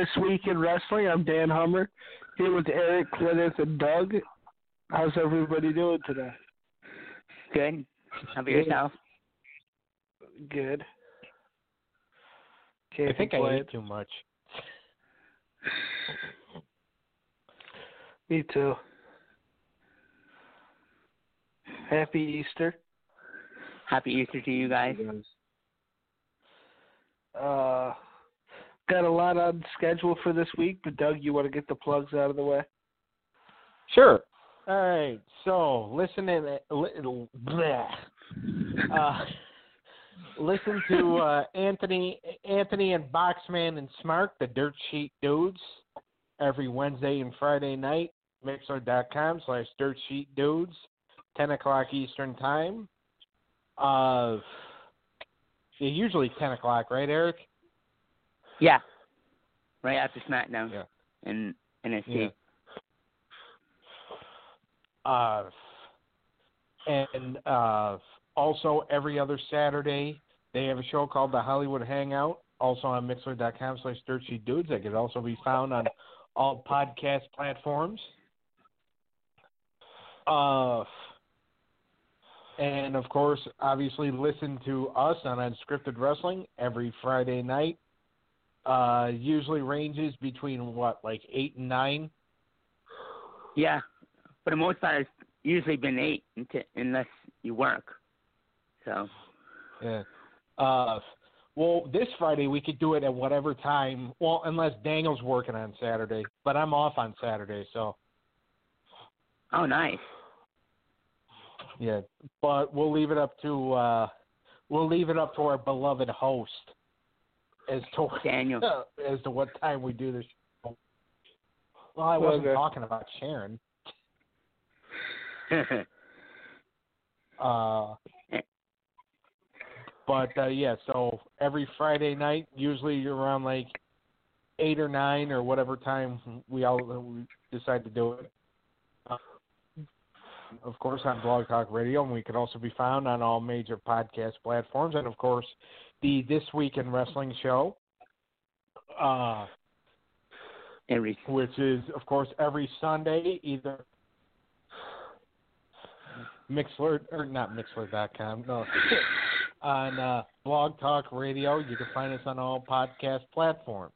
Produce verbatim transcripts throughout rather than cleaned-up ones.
Week in Wrestling. I'm Dan Hummer, here with Eric, Clinton, and Doug. How's everybody doing today? Good. How about yourself? Good. Can't I think complain. I ate too much. Me too. Happy Easter. Happy Easter to you guys. Uh, got a lot on schedule for this week, but Doug, you want to get the plugs out of the way? Sure. All right. So listen in. Li, bleh. Uh, listen to uh, Anthony, Anthony and Boxman and Smart, the Dirt Sheet Dudes, every Wednesday and Friday night. Mixler.com slash Dirt Sheet Dudes, ten o'clock Eastern Time. Uh, yeah, usually ten o'clock, right, Eric? Yeah. Right after SmackDown. Yeah. And N X T. Yeah. Uh, and uh, also every other Saturday, they have a show called The Hollywood Hangout, also on Mixler.com slash Dirt Sheet Dudes. That can also be found on all podcast platforms. Uh, and, of course, obviously listen to us on Unscripted Wrestling every Friday night. Uh, usually ranges between, what, like eight and nine? Yeah. For the most part, it's usually been eight until, unless you work. So. Yeah. Uh, well, this Friday we could do it at whatever time. Well, unless Daniel's working on Saturday, but I'm off on Saturday, so. Oh, nice. Yeah, but we'll leave it up to uh, we'll leave it up to our beloved host as to Daniel as to what time we do this show. Well, I wasn't Okay. talking about Sharon. uh, but uh, yeah, so every Friday night, usually around like eight or nine or whatever time we all we decide to do it. Uh, of course, on Blog Talk Radio, and we can also be found on all major podcast platforms, and of course, the This Week in Wrestling show, uh, every. which is of course every Sunday, either Mixler or not Mixler dot com, no, on uh, Blog Talk Radio. You can find us on all podcast platforms.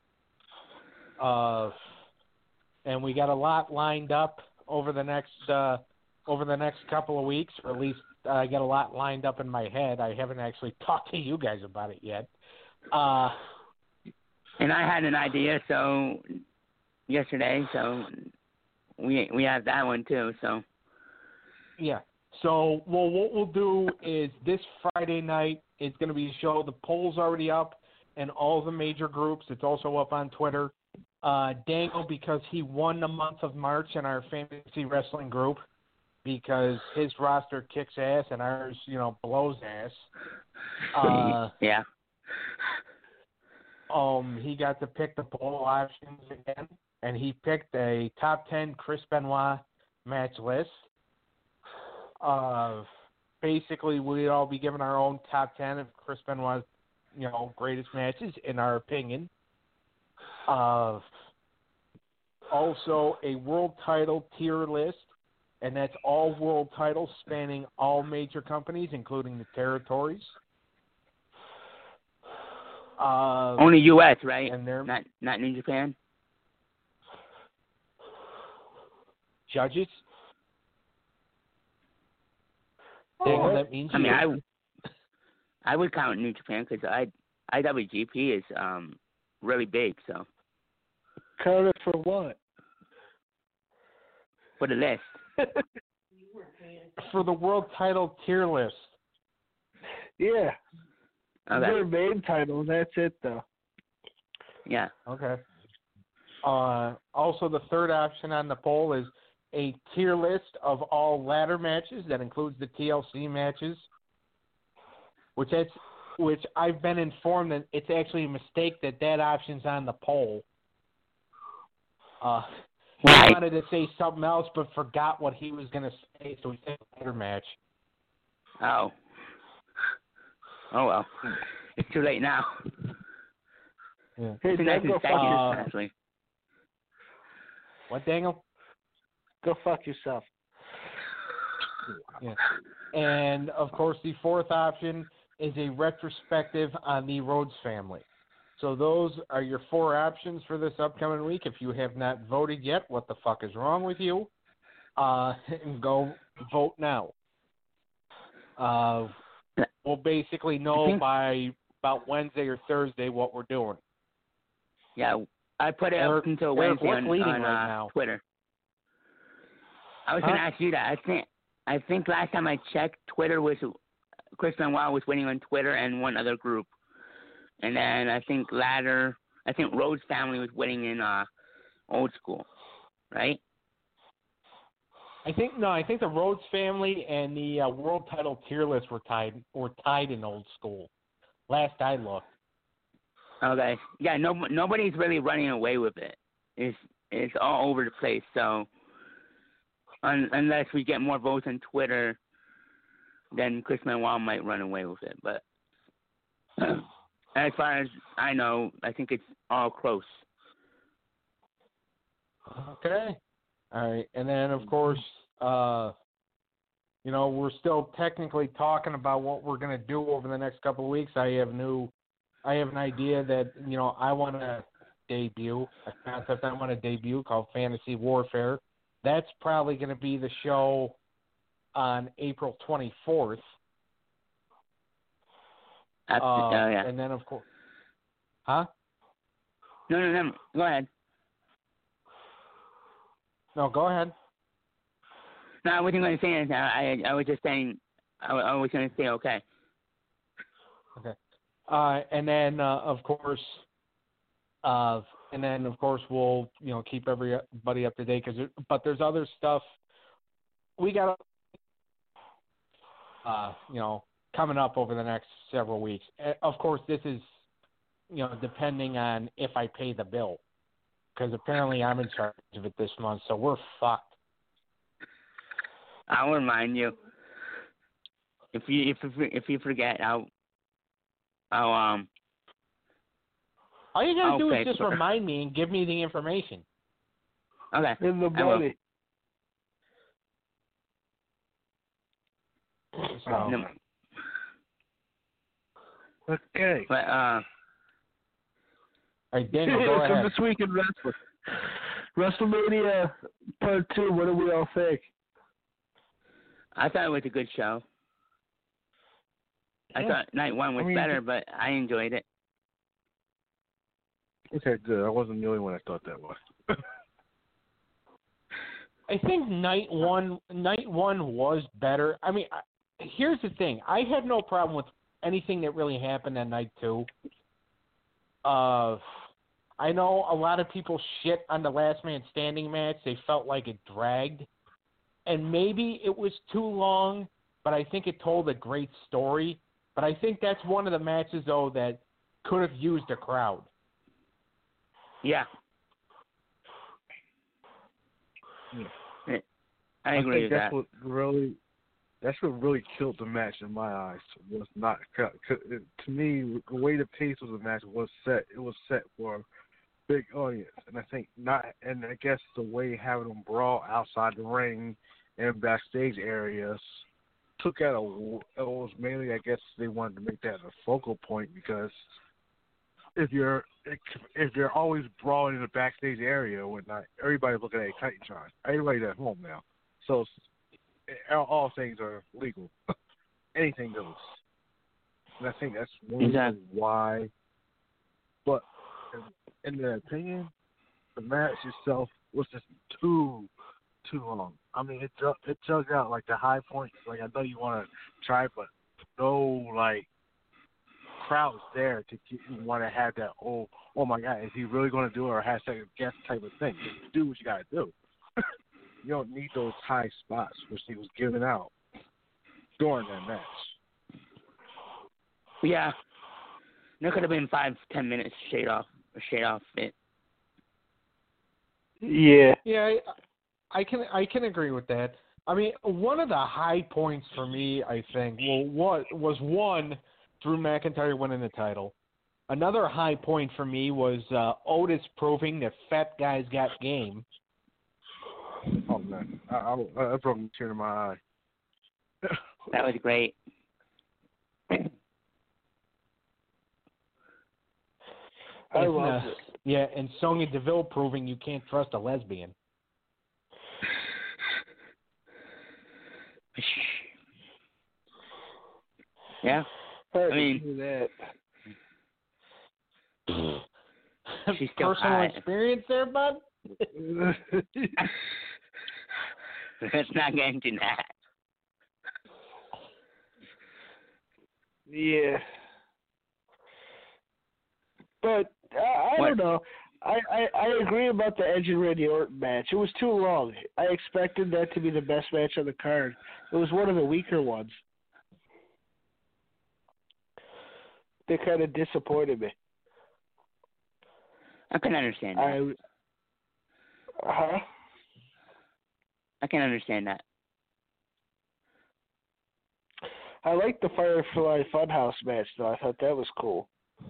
Uh, and we got a lot lined up over the next uh, over the next couple of weeks, or at least uh, I got a lot lined up in my head. I haven't actually talked to you guys about it yet. Uh, And I had an idea, so yesterday, so we we have that one too. So. Yeah. So, well, what we'll do is this Friday night, it's going to be a show. The poll's already up in all the major groups. It's also up on Twitter. Uh, Dangle, because he won the month of March in our fantasy wrestling group, because his roster kicks ass and ours, you know, blows ass. Uh, yeah. Um, he got to pick the poll options again, and he picked a top ten Chris Benoit match list. Uh, basically, we'd all be given our own top ten of Chris Benoit's, you know, greatest matches, in our opinion. Uh, also, a world title tier list, and that's all world titles spanning all major companies, including the territories. Uh, Only U S, right? and they're Not not New Japan. judges. Oh, Well, that means I mean, you. I I would count New Japan because I I W G P is um really big. So Count it for what? for the list. For the world title tier list. Yeah. Okay. Their main title, that's it, though. Yeah. Okay. Uh, also, the third option on the poll is a tier list of all ladder matches. That includes the T L C matches, which that's, which I've been informed that it's actually a mistake that that option's on the poll. Uh, he Right. wanted to say something else, but forgot what he was going to say, so he said ladder match. Oh. Oh well. It's too late now. Yeah. Hey, It's a Dan, nice go fuck second, yourself. actually. What, Daniel? Go fuck yourself. Yeah. And, of course, the fourth option is a retrospective on the Rhodes family. So those are your four options for this upcoming week. If you have not voted yet, what the fuck is wrong with you? Uh, and go vote now. Uh, we'll basically know think, by about Wednesday or Thursday what we're doing. Yeah, I put it Eric, up until Eric, Wednesday what's on, leading on right uh, now? Twitter. I was Huh? going to ask you that. I think I think last time I checked, Twitter was Chris Benoit was winning on Twitter and one other group, and then I think Ladder, I think Rhodes family was winning in uh, Old School, right? I think no. I think the Rhodes family and the uh, world title tier list were tied were tied in Old School. Last I looked. Okay. Yeah. No. Nobody's really running away with it. It's it's all over the place. So un, unless we get more votes on Twitter, then Chris Benoit might run away with it. But as far as I know, I think it's all close. Okay. All right. And then, of course, uh, you know, we're still technically talking about what we're going to do over the next couple of weeks. I have new, I have an idea that, you know, I want to debut, a concept I want to debut called Fantasy Warfare. That's probably going to be the show on April twenty-fourth. After, Uh, uh, yeah. And then, of course, huh? No, no, no. Go ahead. No, go ahead. No, I wasn't going to say anything. I, I was just saying, I, I was going to say okay. Okay. Uh, and then, uh, of course, uh, and then, of course, we'll, you know, keep everybody up to date. Cause it, but there's other stuff we got, uh, you know, coming up over the next several weeks. Uh, of course, this is, you know, depending on if I pay the bill. Because apparently I'm in charge of it this month, so we're fucked. I'll remind you. If you if you, if you forget, I'll I'll um. All you gotta I'll do is pay just for it. remind me and give me the information. Okay. In the I will. money. So, No, Okay. but uh, all right, Daniel, go so ahead. this week in wrestling. WrestleMania Part two, what do we all think? I thought it was a good show. I Yeah. thought night one was I mean, better, but I enjoyed it. Okay, good. I wasn't the only one that thought that way. I think night one, night one was better. I mean, I, here's the thing: I had no problem with anything that really happened on night two. Uh, I know a lot of people shit on the Last Man Standing match. They felt like it dragged, and maybe it was too long. But I think it told a great story. But I think that's one of the matches though that could have used a crowd. Yeah. Yeah. I agree think with that's that. what really, that's what really killed the match in my eyes. Was not to me the way the pace of the match was set. It was set for a big audience, and I think not. And I guess the way having them brawl outside the ring and backstage areas took out a. It was mainly, I guess, they wanted to make that a focal point because if you're if you're always brawling in the backstage area or whatnot, everybody's looking at a Titantron. Everybody's at home now, so all, all things are legal. Anything goes, and I think that's one Exactly. reason why. But in, in their opinion, the match itself was just too too long. I mean, it dug- it dug out like the high points. Like I know you want to try, but no like crowds there to get you want to have that. Oh, oh my God, is he really going to do it or hashtag guess type of thing? Just do what you got to do. You don't need those high spots which he was giving out during that match. Yeah. There could have been five, ten minutes shade off, shade off it. Yeah. Yeah, I, I can I can agree with that. I mean, one of the high points for me, I think, well, what was one Drew McIntyre winning the title. Another high point for me was uh, Otis proving that fat guys got game. Oh man, I, I, I brought a tear to my eye. That was great. I and, love uh, it. Yeah, and Sonya Deville proving you can't trust a lesbian. Yeah, I, I mean, do that. she's still Personal hot. experience there, bud? Let's not get into that. Yeah. But I, I What? don't know. I, I, I agree about the Edge and Randy Orton match. It was too long. I expected that to be the best match on the card. It was one of the weaker ones. They kind of disappointed me. I can understand that. I, huh? I can understand that. I like the Firefly Funhouse match, though. I thought that was cool.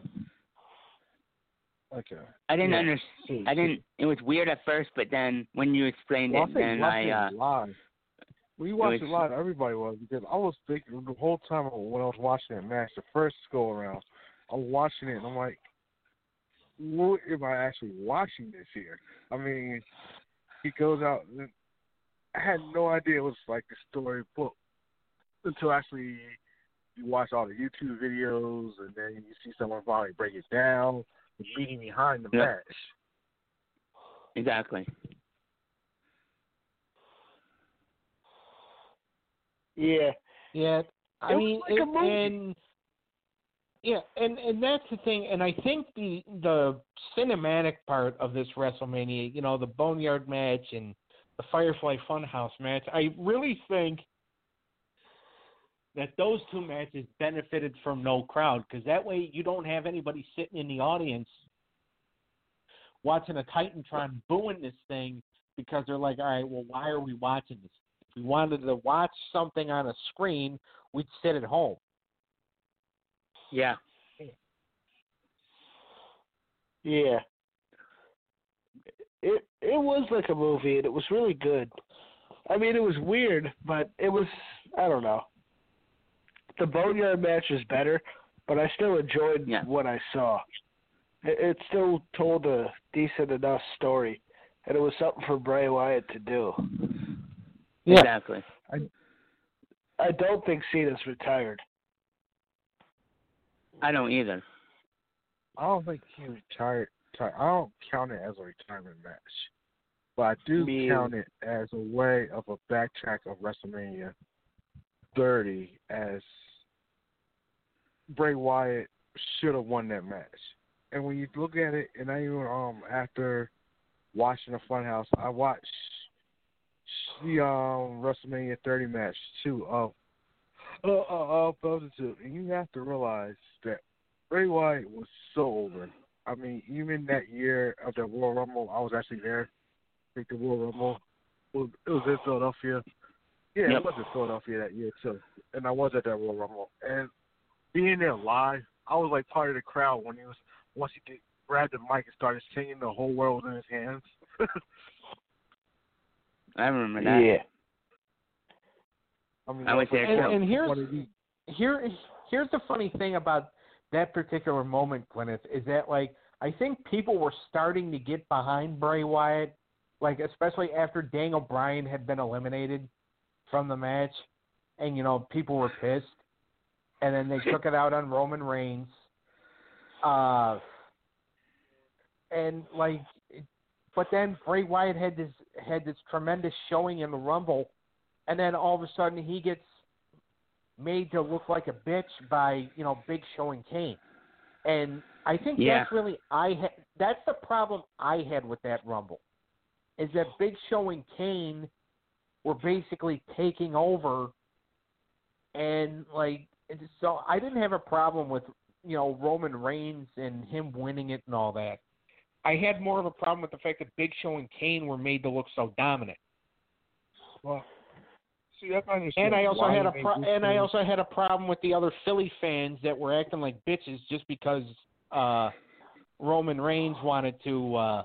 Okay. I didn't Yeah. understand. I didn't. It was weird at first, but then when you explained Well, it, I think then I. watching Uh, it live. When you watch was- it live, everybody was, because I was thinking the whole time when I was watching that match, the first go around, I was watching it and I'm like, what am I actually watching this here? I mean, he goes out. And I had no idea it was like the story book until actually you watch all the YouTube videos and then you see someone finally break it down, the meaning behind the Yeah. match. exactly. Yeah. Yeah, I It was mean, like a it- movie. and yeah, and and that's the thing. And I think the the cinematic part of this WrestleMania, you know, the Boneyard match and the Firefly Funhouse match, I really think that those two matches benefited from no crowd, because that way you don't have anybody sitting in the audience watching a Titantron booing this thing because they're like, all right, well, why are we watching this? If we wanted to watch something on a screen, we'd sit at home. Yeah. Yeah. It it was like a movie, and it was really good. I mean, it was weird, but it was, I don't know. The Boneyard match was better, but I still enjoyed Yeah. what I saw. It, it still told a decent enough story, and it was something for Bray Wyatt to do. Yeah. Exactly. I don't think Cena's retired. I don't either. I don't think he retired. I don't count it as a retirement match, but I do Me count it as a way of a backtrack of WrestleMania thirty, as Bray Wyatt should have won that match. And when you look at it, and I even um after watching the Funhouse, I watched the um WrestleMania thirty match too of uh, uh, of those two, and you have to realize that Bray Wyatt was so over. I mean, even that year of the Royal Rumble, I was actually there. I think the Royal Rumble was, it was in Philadelphia. Yeah, Yep. it was in Philadelphia that year too, and I was at that Royal Rumble. And being there live, I was like part of the crowd when he was once he did, grabbed the mic and started singing. The whole world was in his hands. I remember that. Yeah. I mean, I was there And, too. and here's what did he- here here's the funny thing about that particular moment, Gwyneth, is that like I think people were starting to get behind Bray Wyatt, like especially after Daniel Bryan had been eliminated from the match, and you know people were pissed, and then they took it out on Roman Reigns, uh, and like, but then Bray Wyatt had this had this tremendous showing in the Rumble, and then all of a sudden he gets made to look like a bitch by, you know, Big Show and Kane. And I think Yeah. that's really I ha- that's the problem I had with that Rumble, is that Big Show and Kane were basically taking over, and like it's- so I didn't have a problem with, you know, Roman Reigns and him winning it and all that. I had more of a problem with the fact that Big Show and Kane were made to look so dominant. Well, see, I can understand And I also why had a they pro- do and I things. also had a problem with the other Philly fans that were acting like bitches just because uh, Roman Reigns wanted to, uh,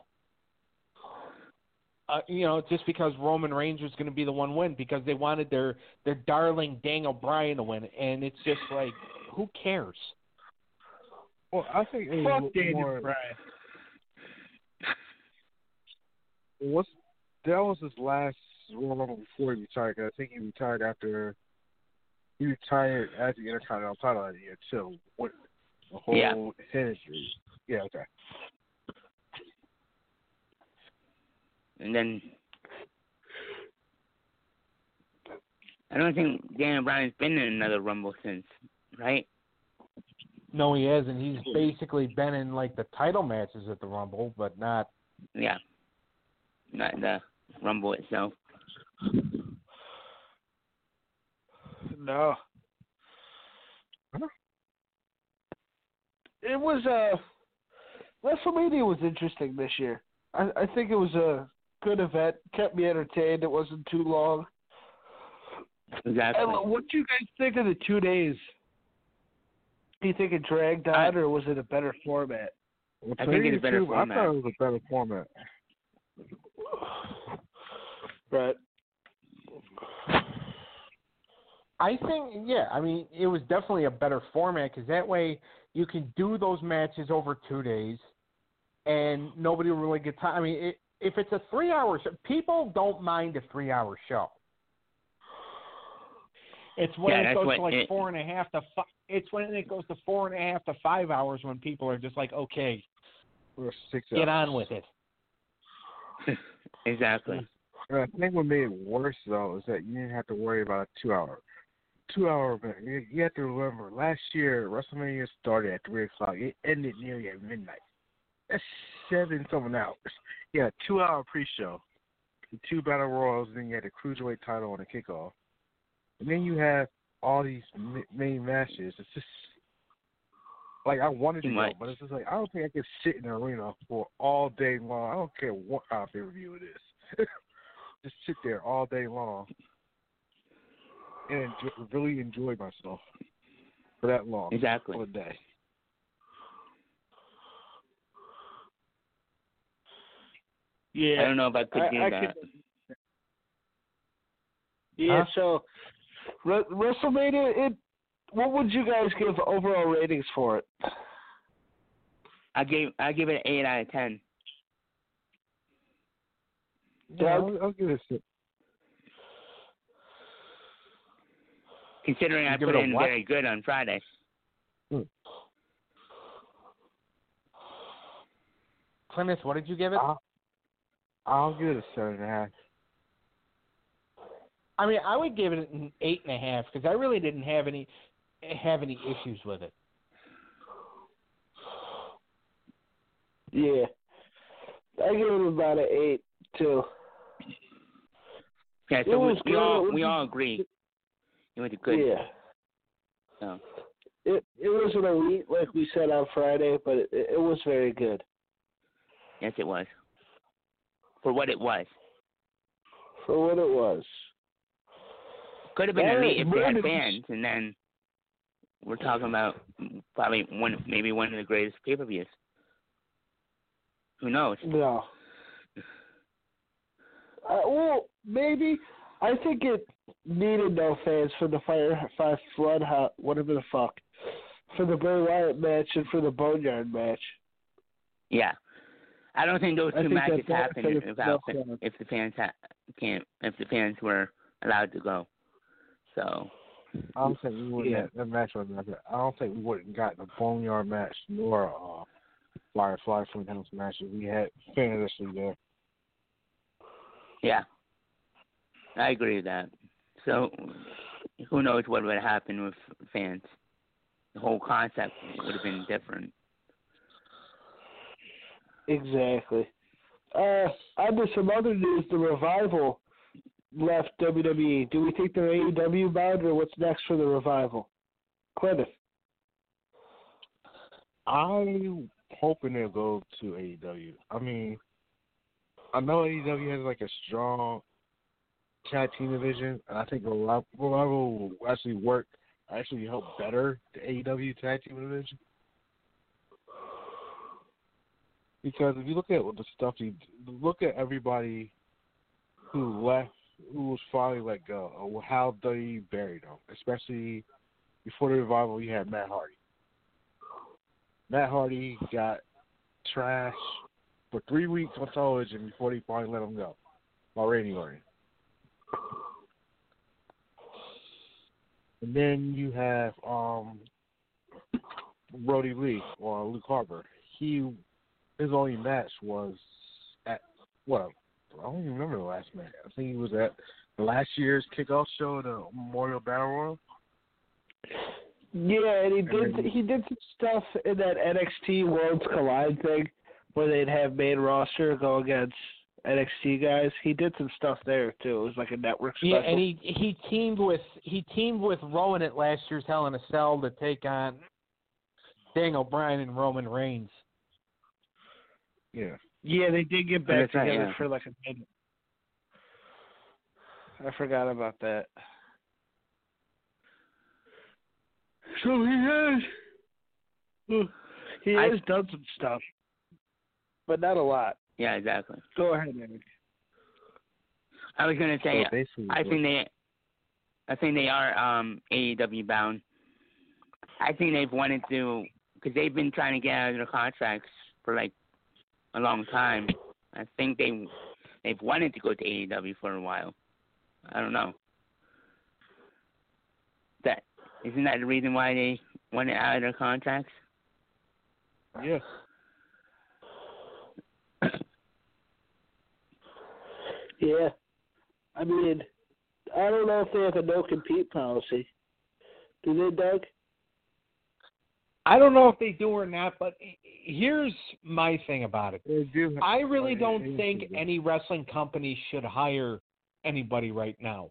uh, you know, just because Roman Reigns was going to be the one win because they wanted their their darling Daniel Bryan to win, and it's just like, who cares? Well, I think it Fuck was Daniel more. Bryan. What's that was his last Royal Rumble before he retired. 'Cause I think he retired after he retired as the Intercontinental title that year too. What the whole Yeah. head injury. Yeah, okay. And then I don't think Daniel Bryan's been in another Rumble since, right? No, he hasn't. He's basically been in like the title matches at the Rumble, but not. Yeah. Not the Rumble itself. No. It was uh WrestleMania was interesting this year. I, I think it was a good event. Kept me entertained. It wasn't too long. Exactly. And what do you guys think of the two days? Do you think it dragged on, I- or was it a better format? Well, I to think me, it's a better too, format. I thought it was a better format. Right. I think, yeah. I mean, it was definitely a better format because that way you can do those matches over two days, and nobody will really get time. I mean, it, if it's a three-hour show, people don't mind a three-hour show. It's when Yeah, it that's goes what to like it- four and a half to five. It's when it goes to four and a half to five hours when people are just like, okay, Or six get hours. on with it. Exactly. And I think what made it worse though is that you didn't have to worry about a two-hour, two-hour event. You, you have to remember, last year WrestleMania started at three o'clock. It ended nearly at midnight. That's seven something hours. You had a two-hour pre-show, the two battle royals, then you had the cruiserweight title on the kickoff, and then you have all these ma- main matches. It's just like I wanted to Too go, much. but it's just like I don't think I could sit in an arena for all day long. I don't care what kind of pay-per-view it is. Just sit there all day long and enjoy, really enjoy myself for that long. Exactly. For a day. Yeah. I don't know if I could I- do I that. could- Yeah. Huh? So, Re- WrestleMania. It. What would you guys give overall ratings for it? I gave I give it an eight out of ten. Yeah, Doug? I'll, I'll give it a six. Considering You I give put it a in what? very good on Friday. Clemens, what did you give it? I'll, I'll give it a seven and a half. I mean, I would give it an eight and a half because I really didn't have any have any issues with it. Yeah. I give it about an eight too. Yeah, It so we, was we good. It all was- we all agree. It was a good. Yeah. So, It it wasn't elite like we said on Friday, but it, it was very good. yes, it was. For what it was. For what it was. Could have been Yeah, elite if they more had than- fans, and then we're talking about probably one, maybe one of the greatest pay-per-views. Who knows? No. Uh, well, maybe. I think it needed no fans for the Firefly Flood, ho- whatever the fuck, for the Bray Wyatt match and for the Boneyard match. Yeah, I don't think those I two think matches that happen benefited without no fans. if the fans ha- can't if the fans were allowed to go. So I don't think we would Yeah. have that match was not good. I don't think we would have gotten a Boneyard match nor a uh, Firefly from House match if we had fans actually there. yeah, I agree with that. So who knows what would happen with fans? The whole concept would have been different. Exactly. Uh, on to some other news, the Revival left W W E. Do we think they're A E W bound, or what's next for the Revival? Clinton. I'm hoping they'll go to A E W. I mean, I know A E W has like a strong tag team division, and I think Revival will actually work, actually help better the A E W tag team division. Because if you look at what the stuff he look at everybody who left, who was finally let go, or how they buried them. Especially before the revival, you had Matt Hardy. Matt Hardy got trashed for three weeks on television before they finally let him go by Randy Orton. And then you have um, Brody Lee or Luke Harper. He his only match was at what I don't even remember the last match. I think he was at last year's kickoff show, the Memorial Battle Royal. Yeah, and he did And then, he did some stuff in that N X T Worlds Collide thing where they'd have main roster go against N X T guys. He did some stuff there too. It was like a network special. Yeah, and he he teamed with he teamed with Rowan at last year's Hell in a Cell to take on Daniel Bryan and Roman Reigns. yeah. Yeah, they did get back That's right, together yeah. for like a minute. I forgot about that. So he has he I- has done some stuff, but not a lot. Yeah, exactly. Go ahead, Eric. I was gonna say, So basically, I think they, I think they are um, A E W bound. I think they've wanted to, because they've been trying to get out of their contracts for like a long time. I think they, they've wanted to go to A E W for a while. I don't know. That isn't that the reason why they wanted out of their contracts? yeah. Yeah. I mean, I don't know if they have a no-compete policy. Do they, Doug? I don't know if they do or not, but here's my thing about it. They do have- I really it- don't it think is- any wrestling company should hire anybody right now.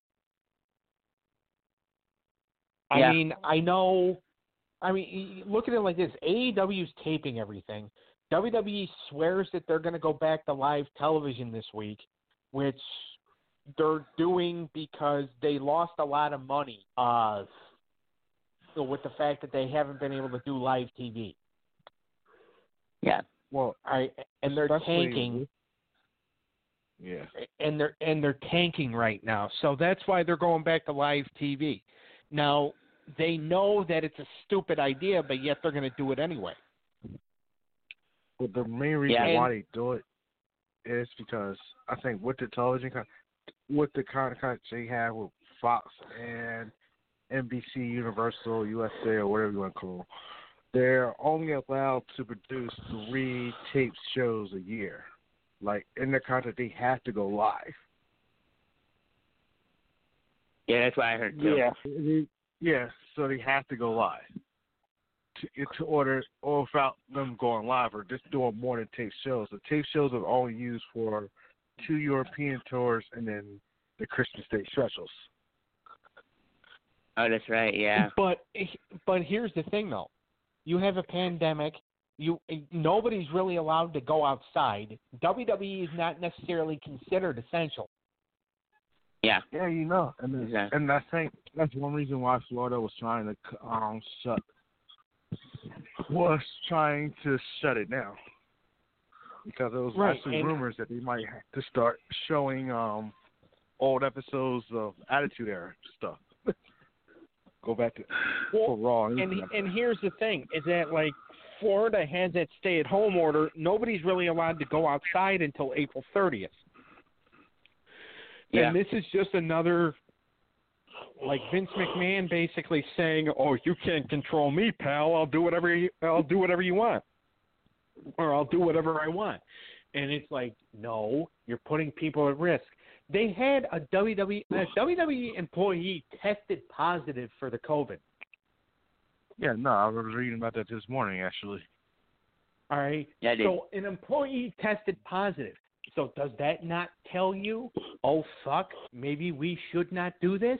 I Yeah. mean, I know. I mean, look at it like this: A E W's taping everything. W W E swears that they're going to go back to live television this week, which they're doing because they lost a lot of money uh, with the fact that they haven't been able to do live T V. Yeah. Well, I, and they're especially tanking. with- Yeah. and they're and they're tanking right now. So that's why they're going back to live T V. Now they know that it's a stupid idea, but yet they're going to do it anyway. But the main reason Yeah, why they do it is because I think with the television, con- with the contract they have with Fox and N B C, Universal, U S A, or whatever you want to call them, they're only allowed to produce three taped shows a year. Like in their contract, they have to go live. Yeah, that's what I heard too. Yeah. Yeah, so they have to go live to, to order, or without them going live or just doing more than tape shows. The tape shows are only used for two European tours and then the Christmas Day specials. Oh, that's right. Yeah. But but here's the thing, though: you have a pandemic. You nobody's really allowed to go outside. W W E is not necessarily considered essential. Yeah. Yeah, you know, and then, Exactly. and I think that's one reason why Florida was trying to um shut was trying to shut it down, because there was Right, actually and- rumors that they might have to start showing um old episodes of Attitude Era stuff. Go back to Well, for Raw. And and here's the thing: is that like Florida has that stay-at-home order. Nobody's really allowed to go outside until April thirtieth. Yeah. And this is just another, like Vince McMahon basically saying, "Oh, you can't control me, pal. I'll do whatever you, I'll do whatever you want, or I'll do whatever I want." And it's like, no, you're putting people at risk. They had a W W E, a W W E employee tested positive for the COVID. Yeah, no, I was reading about that this morning actually. All right. Yeah, I did. So an employee tested positive. So does that not tell you, oh fuck, maybe we should not do this?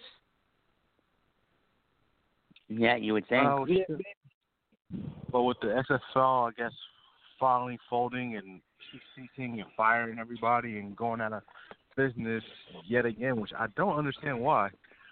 Yeah, you would think. Oh, shit. But with the S F L, I guess, finally folding and ceasing and firing everybody and going out of business yet again, which I don't understand why.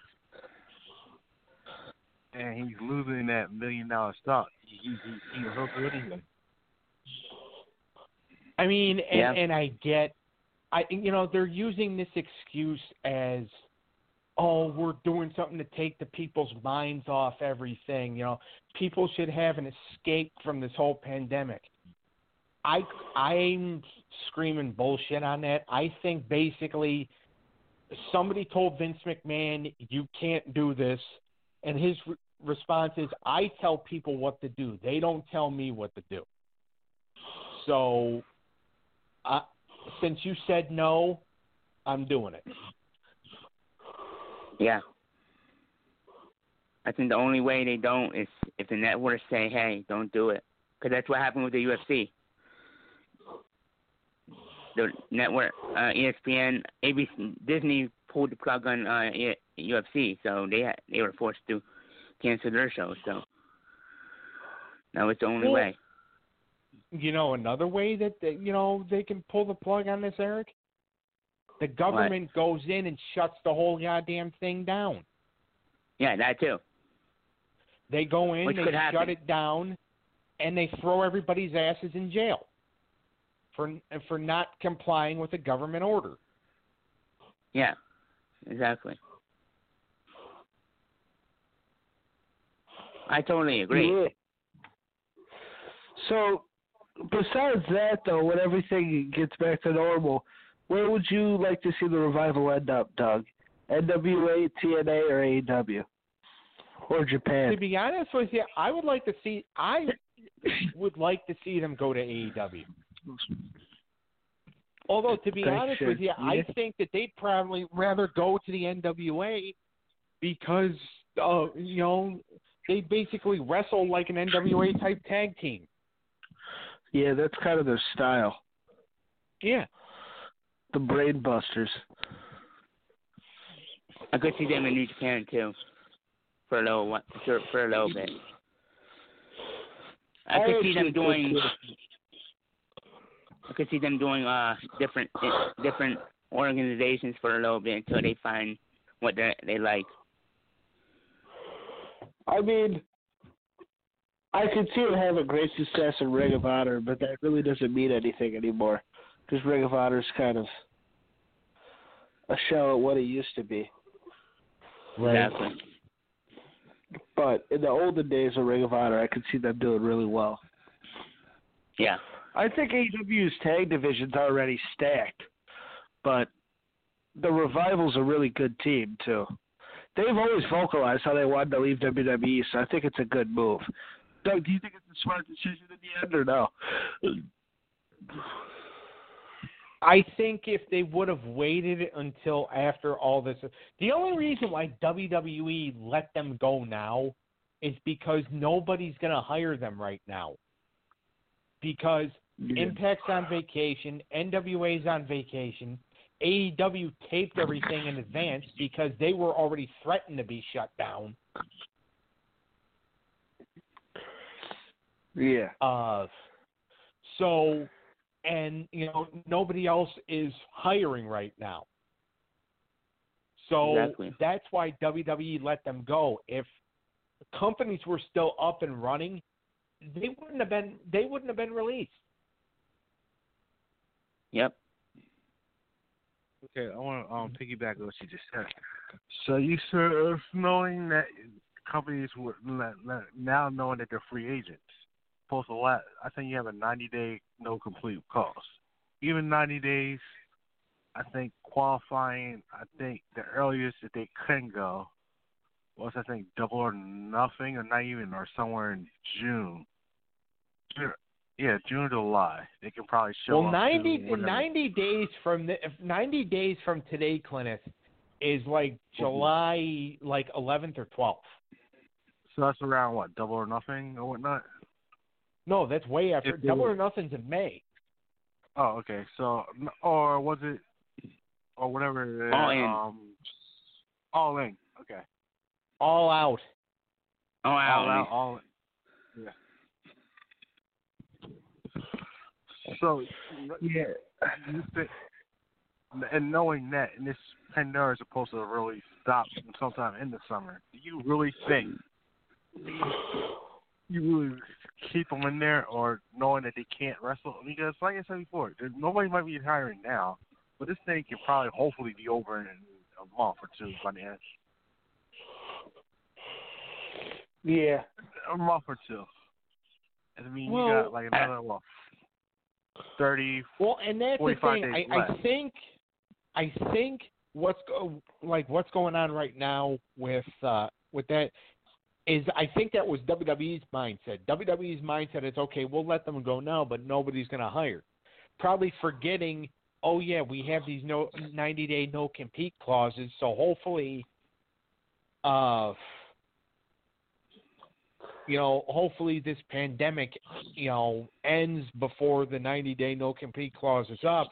And he's losing that million dollar stock. He, he, he, he hooked with anyway. I mean, and, Yeah. and I get, I you know, they're using this excuse as, oh, we're doing something to take the people's minds off everything. You know, people should have an escape from this whole pandemic. I, I'm screaming bullshit on that. I think basically somebody told Vince McMahon, you can't do this. And his re- response is, I tell people what to do. They don't tell me what to do. So uh, since you said no, I'm doing it. Yeah. I think the only way they don't is if the networks say, hey, don't do it. Because that's what happened with the U F C. The network, uh, E S P N, A B C, Disney pulled the plug on uh, U F C, so they had, they were forced to cancel their show. So that was the only well, way. You know, another way that they, you know they can pull the plug on this, Eric. The government what? goes in and shuts the whole goddamn thing down. Yeah, that too. They go in, Which they could shut happen. it down, and they throw everybody's asses in jail for for not complying with a government order. Yeah, exactly. I totally agree. Yeah. So, besides that, though, when everything gets back to normal, where would you like to see the revival end up, Doug? N W A, T N A, or A E W? Or Japan? To be honest with you, I would like to see. I would like to see them go to A E W. Although, to be Thanks, honest sir. with you, Yeah. I think that they'd probably rather go to the N W A because, uh, you know, they basically wrestle like an N W A type tag team. Yeah, that's kind of their style. Yeah. The Brain Busters. I could see them in New Japan too, for a little for, for a little bit. I could see them doing. I could see them doing uh different different organizations for a little bit until they find what they they like. I mean, I could see them having great success in Ring of Honor, but that really doesn't mean anything anymore because Ring of Honor is kind of a shell at what it used to be. Right. Exactly. But in the olden days of Ring of Honor, I could see them doing really well. Yeah. I think A E W's tag division's already stacked, but the Revival's a really good team, too. They've always vocalized how they wanted to leave W W E, so I think it's a good move. Doug, do you think it's a smart decision in the end or no? I think if they would have waited until after all this, the only reason why W W E let them go now is because nobody's going to hire them right now. Because Yeah. Impact's on vacation, N W A's on vacation, A E W taped everything in advance because they were already threatened to be shut down. Yeah. Uh, so, and, you know, nobody else is hiring right now. So Exactly. that's why W W E let them go. If companies were still up and running, they wouldn't have been they wouldn't have been released. Yep. Okay, I want to um, piggyback on what you just said. So you sort of knowing that companies were now knowing that they're free agents, supposed to last, I think you have a ninety day no complete cost. Even ninety days, I think qualifying, I think the earliest that they can go was, I think, Double or Nothing, or not even, or somewhere in June. Yeah, June or July. They can probably show well, up. ninety to ninety days from the ninety days from today, Clintus, is like July like eleventh or twelfth. So that's around what, Double or Nothing or whatnot? No, that's way after. If they Double were- or Nothing's in May. Oh, okay. So, or was it, or whatever? All in. Um, all in. Okay. All out. Oh, All wow. out. All. Yeah. So, Yeah. you think, and knowing that, and this Pandora is supposed to really stop sometime in the summer, do you really think you would keep them in there or knowing that they can't wrestle? Because, like I said before, there, nobody might be retiring now, but this thing can probably hopefully be over in a month or two by the end. Yeah. A month or two. I mean, Well, you got like another, what, thirty, well, and that's the forty-five thing. days I, left. I think, I think what's go, like what's going on right now with uh, with that is I think that was W W E's mindset. W W E's mindset is okay, we'll let them go now, but nobody's going to hire. Probably forgetting, oh yeah, we have these no ninety day no compete clauses, so hopefully, uh, you know, hopefully this pandemic, you know, ends before the ninety day no compete clause is up.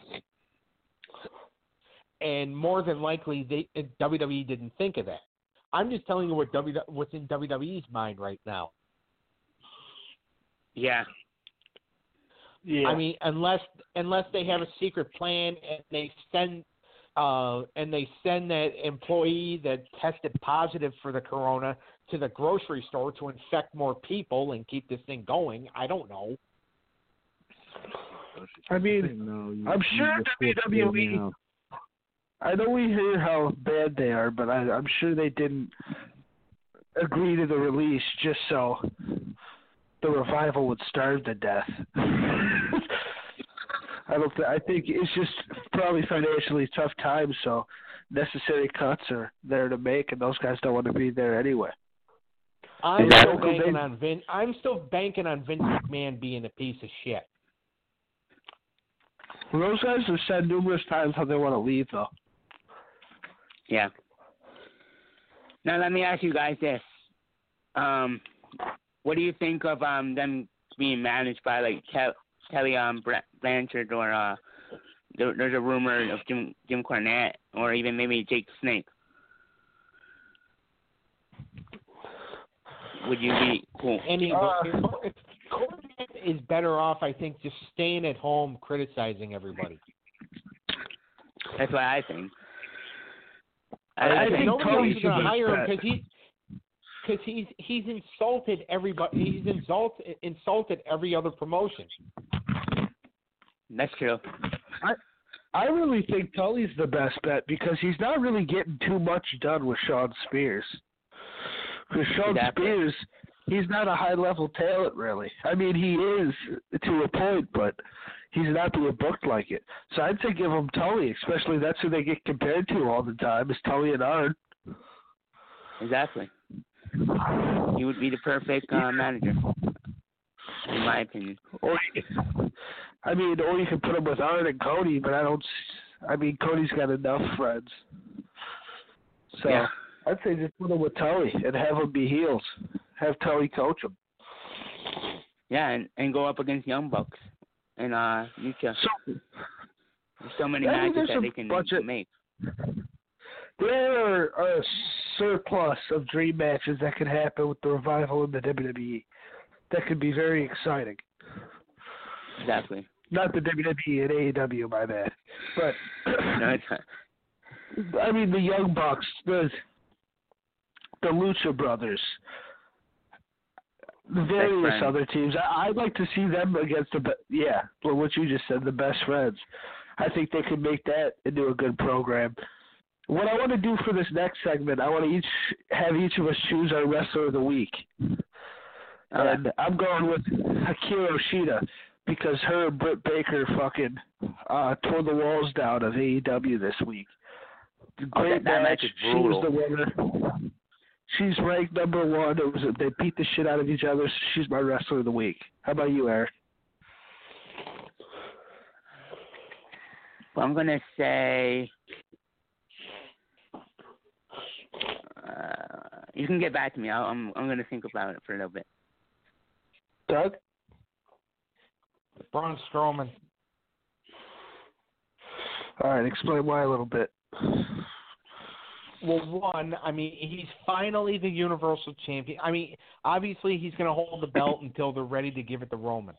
And more than likely, they W W E didn't think of that. I'm just telling you what w, what's in W W E's mind right now. Yeah. Yeah. I mean, unless unless they have a secret plan and they send uh, and they send that employee that tested positive for the corona to the grocery store to infect more people and keep this thing going. I don't know. I mean, no, I'm sure W W E. I know we hear how bad they are, but I, I'm sure they didn't agree to the release just so the revival would starve to death. I don't. Th- I think it's just probably financially tough times, so necessary cuts are there to make, and those guys don't want to be there anyway. I'm Exactly. still banking on Vin. I'm still banking on Vince McMahon being a piece of shit. Well, those guys have said numerous times how they want to leave, though. Yeah. Now let me ask you guys this: um, what do you think of um them being managed by like Kel- Kelly um Blanchard or uh there, there's a rumor of Jim Jim Cornette or even maybe Jake the Snake? Would you be cool? Any Uh, Cornette is better off, I think, just staying at home criticizing everybody. That's what I think. I, I think nobody Tully's else is the going to best hire him bet. because he. Because he's he's insulted everybody. He's insulted insulted every other promotion. That's true. I I really think Tully's the best bet because he's not really getting too much done with Shawn Spears. Because Shawn Exactly. Spears, he's not a high level talent really. I mean, he is to a point, but he's not being booked like it. So I'd say give him Tully, especially that's who they get compared to all the time is Tully and Arn. Exactly. He would be the perfect uh, manager, in my opinion. Or, I mean, or you can put him with Arn and Cody, but I don't. I mean, Cody's got enough friends. So Yeah. I'd say just put him with Tully and have him be heels. Have Tully coach him. Yeah, and, and go up against Young Bucks and uh, Lucha. So, There's so many I mean, matches there's that a they can bunch of- make. there are a surplus of dream matches that could happen with the revival in the W W E. That could be very exciting. Exactly. Not the W W E and A E W, my bad. But No, it's not. I mean, the Young Bucks, the the Lucha Brothers, the various friends. other teams. I, I'd like to see them against the be- yeah, well, what you just said, the best friends. I think they could make that into a good program. What I want to do for this next segment, I want to each have each of us choose our wrestler of the week, Okay. and I'm going with Hikaru Shida because her and Britt Baker fucking uh, tore the walls down of A E W this week. Great that match. match is She was brutal. the winner. She's ranked number one. It was they beat the shit out of each other. So she's my wrestler of the week. How about you, Eric? Well, I'm gonna say. Uh, you can get back to me. I'll, I'm I'm gonna think about it for a little bit. Doug? Braun Strowman. All right, explain why a little bit. Well, one, I mean, he's finally the Universal Champion. I mean, obviously he's going to hold the belt until they're ready to give it to Roman.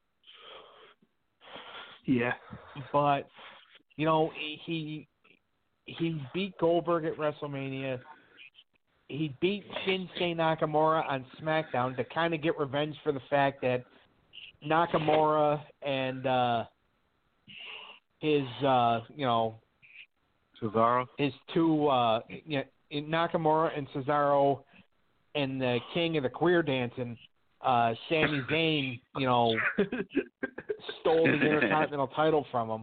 Yeah. But, you know, he he beat Goldberg at WrestleMania. he beat Shinsuke Nakamura on SmackDown to kind of get revenge for the fact that Nakamura and uh, his, uh, you know, Cesaro, his two, uh, you know, Nakamura and Cesaro and the King of the Queer Dancing, uh, Sami Zayn, you know, stole the Intercontinental title from him.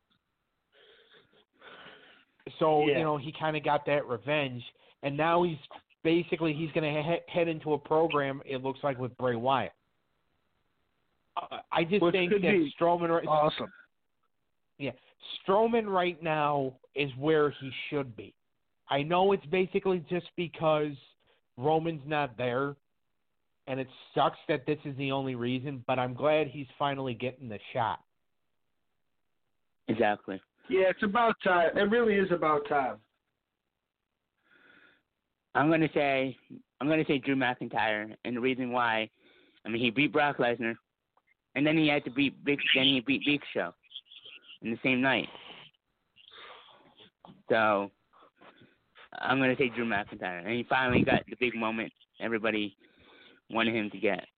So, Yeah. you know, he kind of got that revenge, and now he's basically he's going to he- head into a program, it looks like, with Bray Wyatt. Uh, I just Which think could that be Strowman right, awesome. yeah, Strowman right now is where he should be. I know it's basically just because Roman's not there, and it sucks that this is the only reason, but I'm glad he's finally getting the shot. Exactly. Yeah, it's about time. It really is about time. I'm gonna say I'm gonna say Drew McIntyre, and the reason why, I mean, he beat Brock Lesnar, and then he had to beat Big, then he beat Big Show in the same night. So I'm gonna say Drew McIntyre, and he finally got the big moment everybody wanted him to get.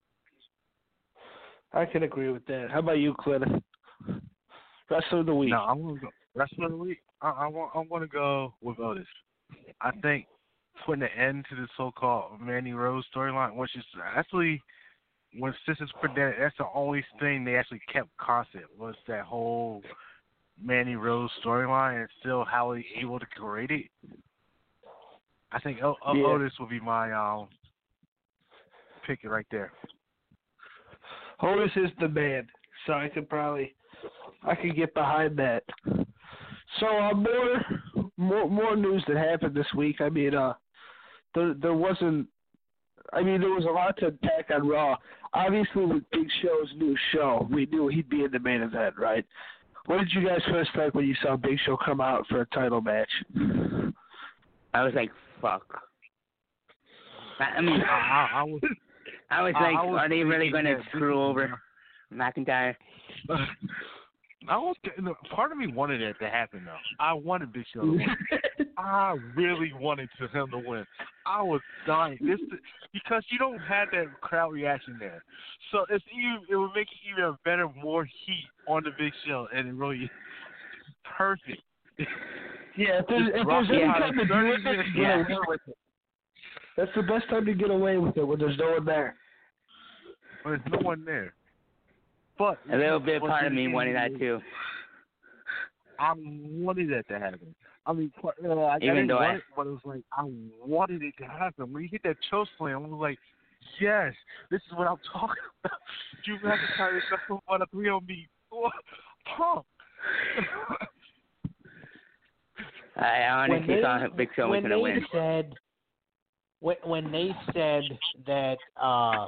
I can agree with that. How about you, Clinton? Wrestler of the week. No, I'm gonna go wrestler of the week. I, I want. I'm gonna go with Otis. I think putting an end to the so-called Mandy Rose storyline, which is actually when Sisters presented, that's the only thing they actually kept constant was that whole Mandy Rose storyline, and still how they able to create it. I think o- o- Yeah. Otis will be my um pick right there. Otis is the man, so I could probably, I could get behind that. So uh, more, more, more news that happened this week. I mean, uh, there, there wasn't. I mean, there was a lot to attack on Raw. Obviously, with Big Show's new show, we knew he'd be in the main event, right? What did you guys first think when you saw Big Show come out for a title match? I was like, fuck. I, I mean, I, I, I was. I was I- like, I was are they really thinking gonna that screw this is- over McIntyre? I was. Part of me wanted it to happen though. I wanted Big Show to win. I really wanted to him to win. I was dying. This because you don't have that crowd reaction there, so it's even, it would make it even better, more heat on the Big Show, and it really is perfect. Yeah, if there's, if Rock there's any out time of to do thirty it, minutes, get yeah. away with it. That's the best time to get away with it when there's no one there. When there's no one there. But A little bit but part of then me again, wanted that too. I wanted that to happen. I mean, uh, I, I Even didn't though want I- it, but it was like I wanted it to happen. When you hit that choke slam, I was like, yes, this is what I'm talking about. Drew McIntyre is number one of three on me. Pump. I honestly When they- thought Big Show was when gonna they win. said when when they said that uh,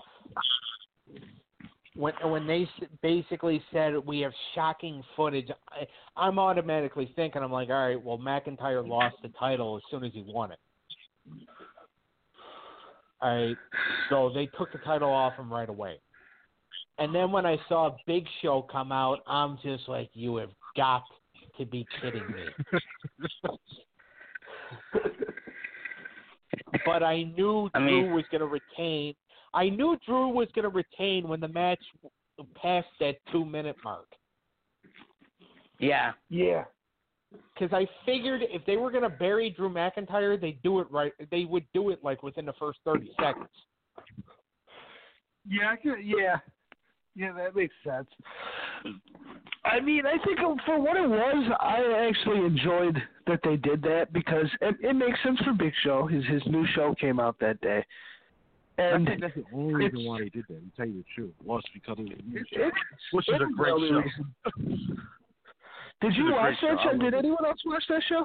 when when they s- basically said we have shocking footage, I, I'm automatically thinking, I'm like, all right, well, McIntyre lost the title as soon as he won it. All right, so they took the title off him right away. And then when I saw Big Show come out, I'm just like, you have got to be kidding me. But I knew I Drew mean- was going to retain. I knew Drew was going to retain when the match passed that two-minute mark. Yeah. Yeah. Because I figured if they were going to bury Drew McIntyre, they'd do it right. They would do it like within the first thirty seconds. Yeah, I could, yeah. Yeah, that makes sense. I mean, I think for what it was, I actually enjoyed that they did that because it, it makes sense for Big Show. His his new show came out that day. And I think that's the only it's- reason why they did that. To tell you the truth, was because of the it, show, it, which is it's a great the only show. reason. Did It's you a watch great that show. I show? Did love it. anyone else watch that show?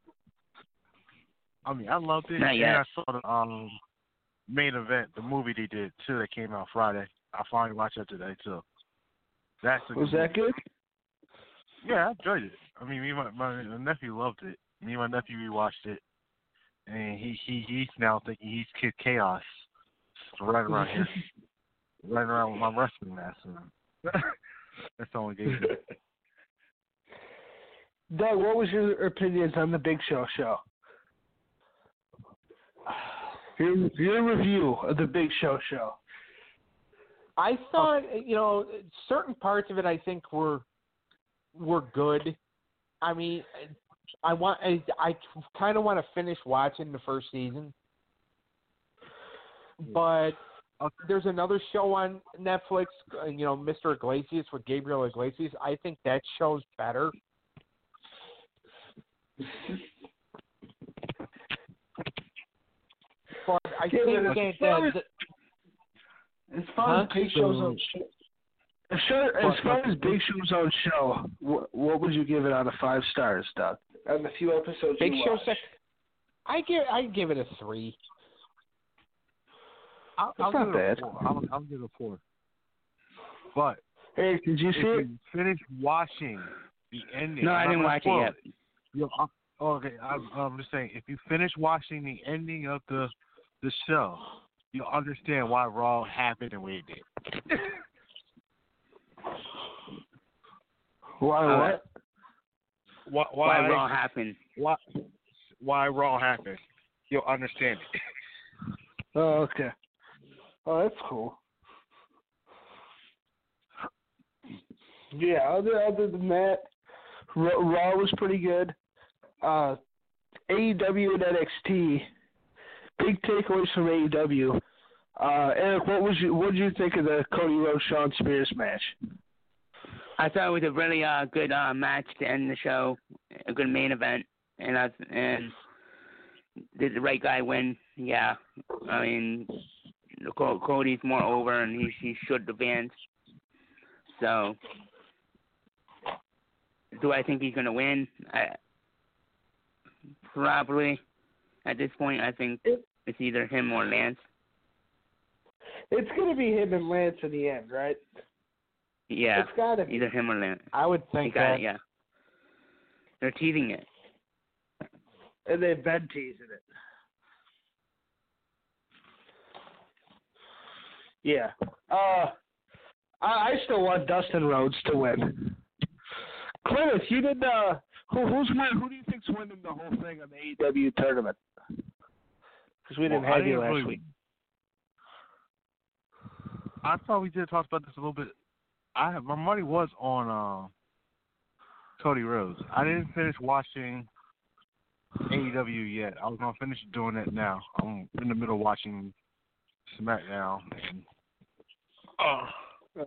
I mean, I loved it, Not and yet. I saw the um main event, the movie they did too, that came out Friday. I finally watched that today too. That's a Was good that movie. good? Yeah, I enjoyed it. I mean, me and my, my, my nephew loved it. Me and my nephew rewatched it, and he he he's now thinking he's Kid Chaos, just running around here, running around with my wrestling mask on. That's all I gave me. Doug, what was your opinions on the Big Show show? Your, your review of the Big Show show. I thought, you know, certain parts of it I think were were good. I mean, I want I, I kind of want to finish watching the first season, but there's another show on Netflix, you know, Mister Iglesias with Gabriel Iglesias. I think that show's better. But I Yeah, think but that, as far that, as, that as far huh? as Big Show's own show, as far, as far as Big Show's own show, what, what would you give it out of five stars, Doug? On the few episodes Big you Show watched. sec- I give I give it a three. I'll, That's I'll not give it a bad. four. I'll, I'll give it a four. But Hey, did you if see it? you finish watching the ending, No, I I'm didn't not watch it spoil yet. You'll, uh, oh, okay, I'm, I'm just saying, if you finish watching the ending of the the show, you'll understand why Raw happened the way it did. Why Uh, what? why, Why why, Raw happened? why, why Raw happened. You'll understand it. Oh, okay. Oh, that's cool. Yeah, other other than that, Raw, Raw was pretty good. Uh, A E W and N X T, big takeaways from A E W. Uh, Eric, what was you what did you think of the Cody Rhodes Shawn Spears match? I thought it was a really uh, good uh, match to end the show, a good main event, and I, and did the right guy win? Yeah, I mean, Cody's more over, and he he should advance. So, do I think he's gonna win? I, probably. At this point, I think it's either him or Lance. It's going to be him and Lance in the end, right? Yeah, It's got to be. either him or Lance. I would They think got that. it, yeah. They're teasing it. And they've been teasing it. Yeah. Uh, I, I still want Dustin Rhodes to win. Clemens, you did. Uh, who, who's win? Who do you think's winning the whole thing on the A E W tournament? Because we didn't Well, I have you didn't last really- week. I thought we did talk about this a little bit. I my money was on uh, Cody Rhodes. I didn't finish watching A E W yet. I was gonna finish doing that now. I'm in the middle of watching SmackDown, and uh,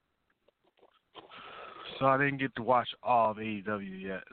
so I didn't get to watch all of A E W yet.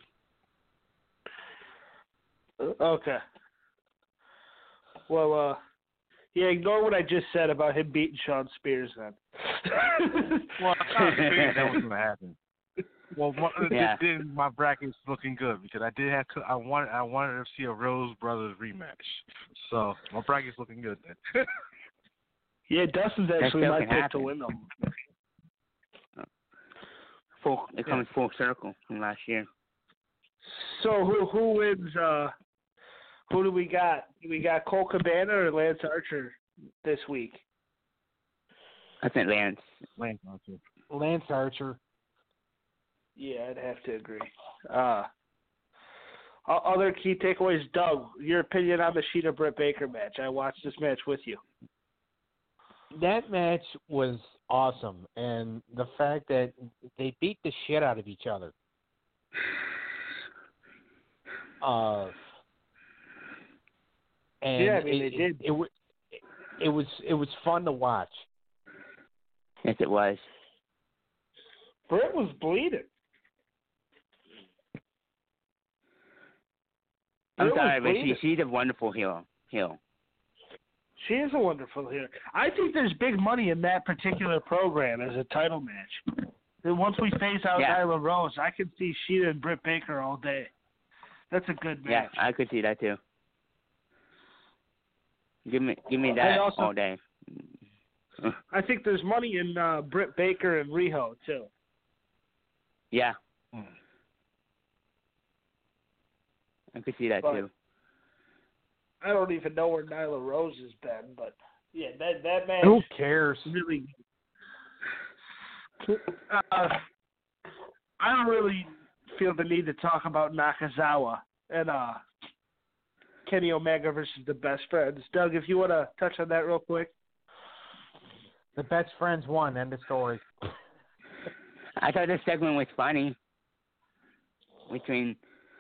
Okay. Well, uh, yeah, ignore what I just said about him beating Shawn Spears then. Well, I kind of figured that was gonna happen. Well, my, Yeah. then my bracket's looking good because I did have to. I wanted. I wanted to see a Rose Brothers rematch. So my bracket's looking good then. Yeah, Dustin's That actually still my can pick to happen. win though. Full, it comes full circle from last year. So who who wins? Uh, who do we got? We got Cole Cabana or Lance Archer this week? I think Lance. Lance Archer. Lance Archer. Yeah, I'd have to agree. Uh, o- other key takeaways, Doug. Your opinion on the Sheeta Britt Baker match? I watched this match with you. That match was awesome, and the fact that they beat the shit out of each other. Uh, and Yeah, I mean, it, they did. It, it, wa- it was it was fun to watch. Yes, it was. Britt was bleeding. I'm Britt was sorry, but she, bleeding. she's a wonderful heel. heel. She is a wonderful heel. I think there's big money in that particular program as a title match. And once we phase out Yeah. Nyla Rose, I can see Sheeta and Britt Baker all day. That's a good Yeah, match. I could see that too. Give me, give me And that also- all day. I think there's money in uh, Britt Baker and Riho, too. Yeah, I could see that But- too. I don't even know where Nyla Rose has been, but yeah, that that match Who cares? really. Uh, I don't really feel the need to talk about Nakazawa and uh, Kenny Omega versus the Best Friends. Doug, if you want to touch on that real quick. The Best Friends won. End of story. I thought this segment was funny between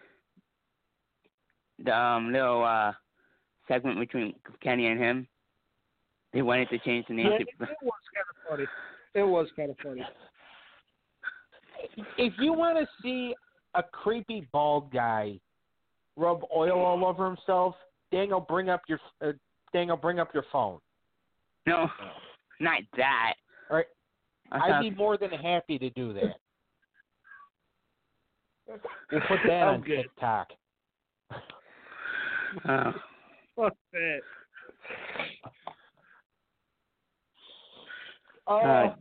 the um, little uh, segment between Kenny and him. They wanted to change the name. Yeah, to... it, it was kind of funny. It was kind of funny. If you want to see a creepy bald guy rub oil all over himself, Daniel, bring up your uh, Daniel, bring up your phone. No, not that. All right. I I'd thought... be more than happy to do that. We'll put that I'm on good. TikTok. Oh. Fuck that. Uh, Uh,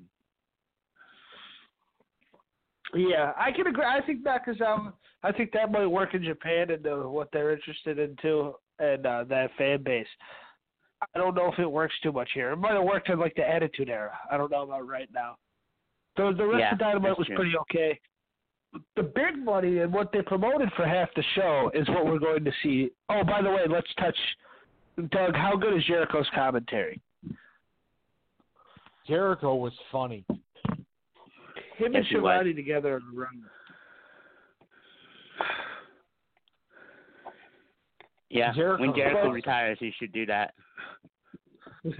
yeah, I can agree. I think that because um, I think that might work in Japan and uh, what they're interested in too, and uh, that fan base. I don't know if it works too much here. It might have worked in like the Attitude Era. I don't know about right now. The the rest Yeah, of Dynamite that's was true. pretty okay. The big money and what they promoted for half the show is what we're going to see. Oh, by the way, let's touch. Doug, how good is Jericho's commentary? Jericho was funny. Him Yes, and he was. Shivani together in the run. Yeah, Jericho- when Jericho Well- retires, he should do that. he,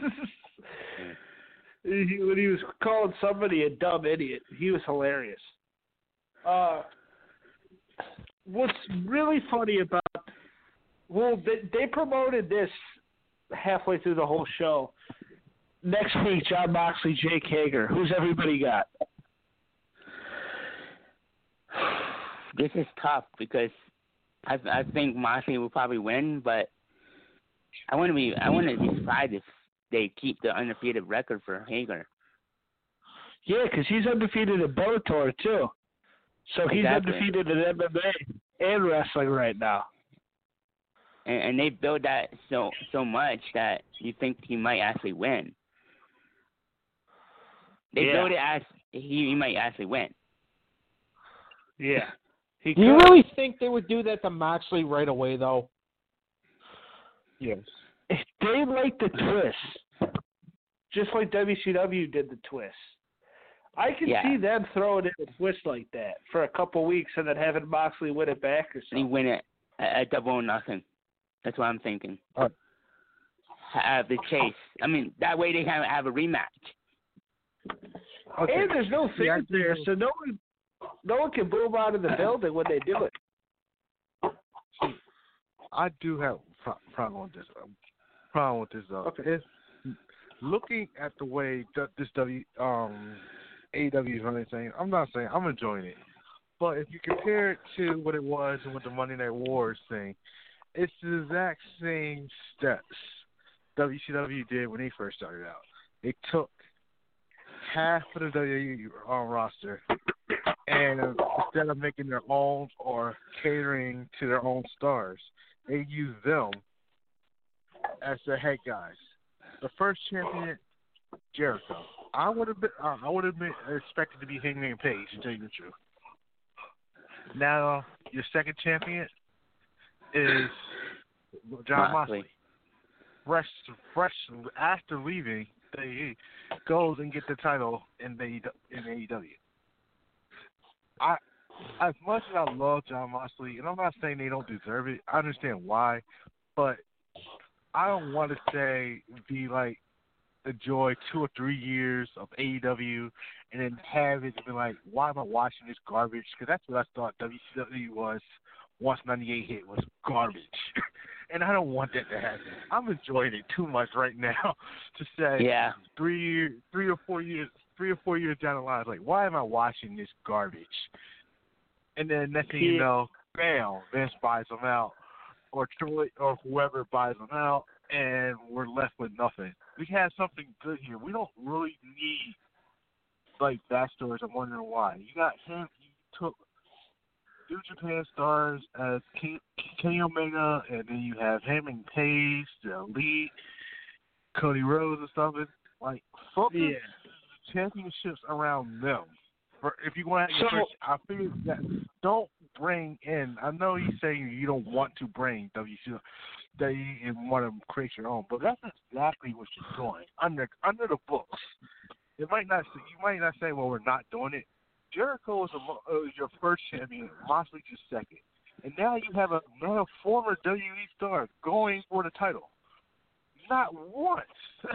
when he was calling somebody a dumb idiot, he was hilarious. Uh, what's really funny about, well, they, they promoted this halfway through the whole show. Next week, John Moxley, Jake Hager. Who's everybody got? This is tough because I I think Moxley will probably win, but I want to be I want to be surprised if they keep the undefeated record for Hager. Yeah, because he's undefeated in Bellator, too. So he's Exactly. undefeated in M M A and wrestling right now. And, and they build that so so much that you think he might actually win. They Yeah. build it as he, he might actually win. Yeah. He Do you could. really think they would do that to Moxley right away, though? Yes. They like the twist, just like W C W did the twist. I can Yeah. see them throwing in a twist like that for a couple weeks and then having Moxley win it back or And he something. win it at, at double or nothing. That's what I'm thinking. Uh, Have the chase. I mean, that way they have have a rematch. Okay. And there's no See, I fans there, think- so no one, no one can boom out of the building when they do it. I do have a pro- problem with this. Um, problem with this though. Okay. If looking at the way that this W um A E W is running thing, I'm not saying I'm enjoying it, but if you compare it to what it was and with the Monday Night Wars thing, it's the exact same steps W C W did when they first started out. They took half of the W W E um, roster, and instead of making their own or catering to their own stars, they used them as their head guys. The first champion, Jericho. I would have been, uh, I would have been expected to be Hangman Page, to tell you the truth. Now your second champion is John Moxley. Moxley. Fresh, fresh after leaving, they goes and get the title in the in A E W. I, as much as I love John Moxley, and I'm not saying they don't deserve it, I understand why, but I don't want to say be like enjoy two or three years of A E W and then have it be like, why am I watching this garbage? Because that's what I thought W C W was once ninety-eight hit, was garbage. And I don't want that to happen. I'm enjoying it too much right now to say Yeah. three years, three or four years, three or four years down the line, it's like, why am I watching this garbage? And then next thing you Yeah. know, bam, Vince buys them out, or Troy or whoever buys them out, and we're left with nothing. We have something good here. We don't really need like backstories. I'm wondering why. You got him. You took New Japan stars as King, Kenny Omega, and then you have him and Page, the Elite, Cody Rhodes and stuff. It's like focus Yeah. championships around them. For if you want to, So- first, I figured that don't bring in. I know you're saying you don't want to bring W C W and want to create your own, but that's exactly what you're doing under under the books. It might not. You might not say, "Well, we're not doing it." Jericho was, a, was your first champion, Moxley just second, and now you have a, a former W W E star going for the title. Not once.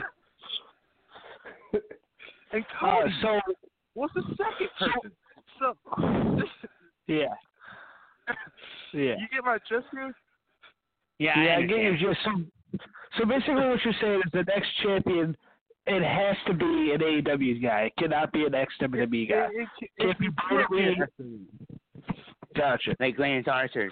And Cody, uh, so what's the second person? So, yeah, yeah. You get my drift here? Yeah, yeah, I I get you. understand. Just so, so basically, what you're saying is the next champion, it has to be an A E W guy. It cannot be an ex W W E guy. It, it, Can't it, be it can't be Brody. an Gotcha. Like Lance Archer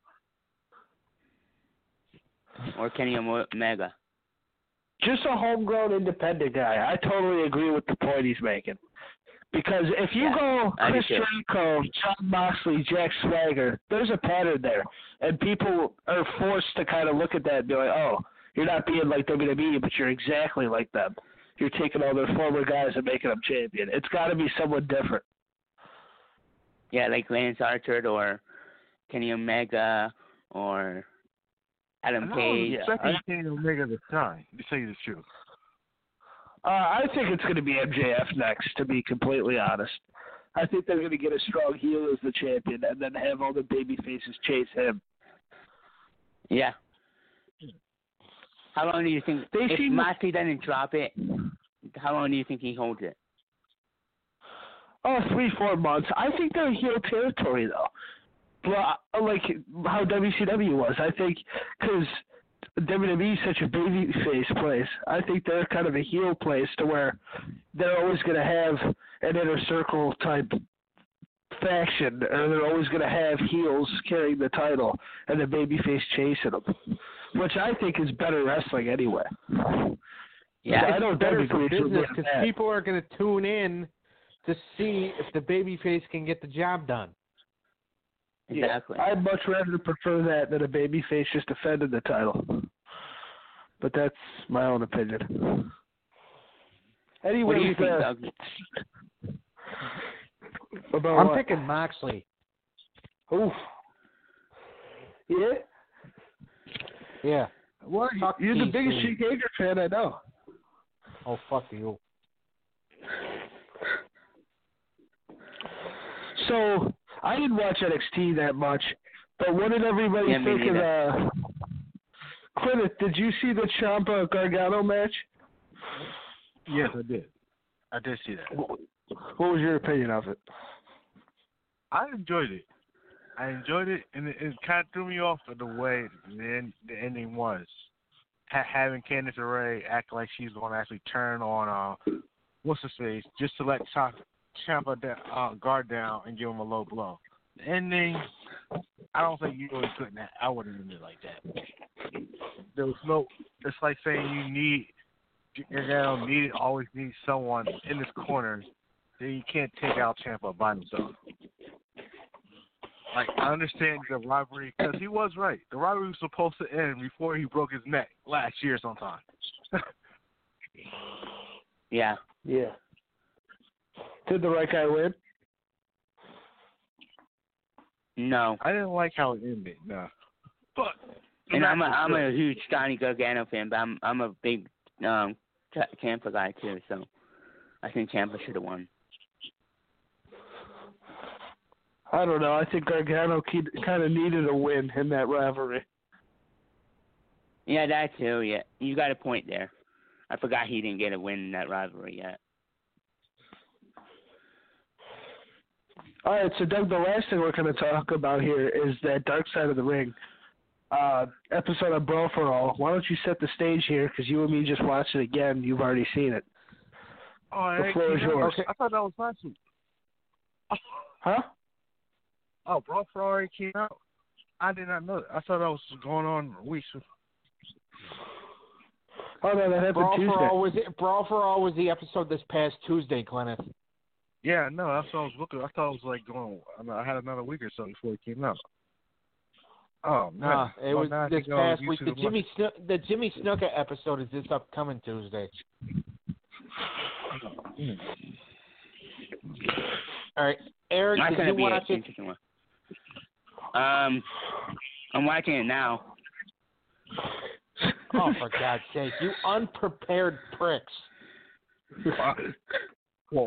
or Kenny Omega. Just a homegrown independent guy. I totally agree with the point he's making. Because if you Yeah, go I do Chris too. Jericho, John Moxley, Jack Swagger, there's a pattern there. And people are forced to kind of look at that and be like, oh, you're not being like W W E, but you're exactly like them. You're taking all their former guys and making them champion. It's got to be someone different. Yeah, like Lance Archer or Kenny Omega or Adam I Page. was expecting Kenny Omega to shine, to tell you the truth. Uh, I think it's going to be M J F next, to be completely honest. I think they're going to get a strong heel as the champion and then have all the baby faces chase him. Yeah. How long do you think, They if seem- Moxley doesn't drop it, how long do you think he holds it? Oh, three, four months. I think they're heel territory, though. Well, like how W C W was. I think because W W E is such a baby face place, I think they're kind of a heel place to where they're always going to have an inner circle type faction, or they're always going to have heels carrying the title and the baby face chasing them, which I think is better wrestling anyway. Yeah, I don't better W for W E is business really because bad. people are going to tune in to see if the babyface can get the job done. exactly. Yeah, I'd much rather prefer that than a babyface just defending the title. But that's my own opinion. Anyway, What do you think, uh, Doug? about I'm what? picking Moxley. Oof. Yeah? Yeah. What? Fuck You're the T C. biggest Jake Hager fan I know. Oh, fuck you. So, I didn't watch N X T that much, but what did everybody Yeah, me think of neither. uh Quinnis, did you see the Ciampa Gargano match? Yes, I did. I did see that. What was your opinion of it? I enjoyed it. I enjoyed it, and it, it kind of threw me off of the way the, end, the ending was. Ha- having Candice LeRae act like she's going to actually turn on, uh, what's his face, just to let Ciampa da- uh, guard down and give him a low blow. The ending, I don't think you really couldn't. Have, I wouldn't have done it like that. There was no. It's like saying you need. Gargano needed always needs someone in this corner. Then you can't take out Ciampa by himself. Like, I understand the rivalry, because he was right. The rivalry was supposed to end before he broke his neck last year sometime. Yeah. Yeah. Did the right guy win? No. I didn't like how it ended, no. But And I'm a I'm a huge Johnny Gargano fan, but I'm I'm a big um Ch- Ciampa guy too. So I think Ciampa should have won. I don't know. I think Gargano kind of needed a win in that rivalry. Yeah, that too. Yeah, you got a point there. I forgot he didn't get a win in that rivalry yet. All right, so Doug, the last thing we're going to talk about here is that Dark Side of the Ring uh, episode of Brawl for All. Why don't you set the stage here, because you and me just watched it again. You've already seen it. Oh, The floor is yours. I thought that was last week. Huh? Oh, Brawl for All already came out? I did not know that. I thought that was going on weeks. Oh, no, that happened Brawl Tuesday. for All was Brawl for All was the episode this past Tuesday, Clenneth. Yeah, no, that's what I was looking. I thought it was like going. I, mean, I had another week or so before it came out. Oh man, Nah, it Well, was now I this think I was past week. used The to the Jimmy Snu- the Jimmy Snuka episode is this upcoming Tuesday. Mm. All right, Eric, That's did gonna you be watch an it? interesting one. Um, I'm watching it now. Oh, for God's sake, you unprepared pricks. Well,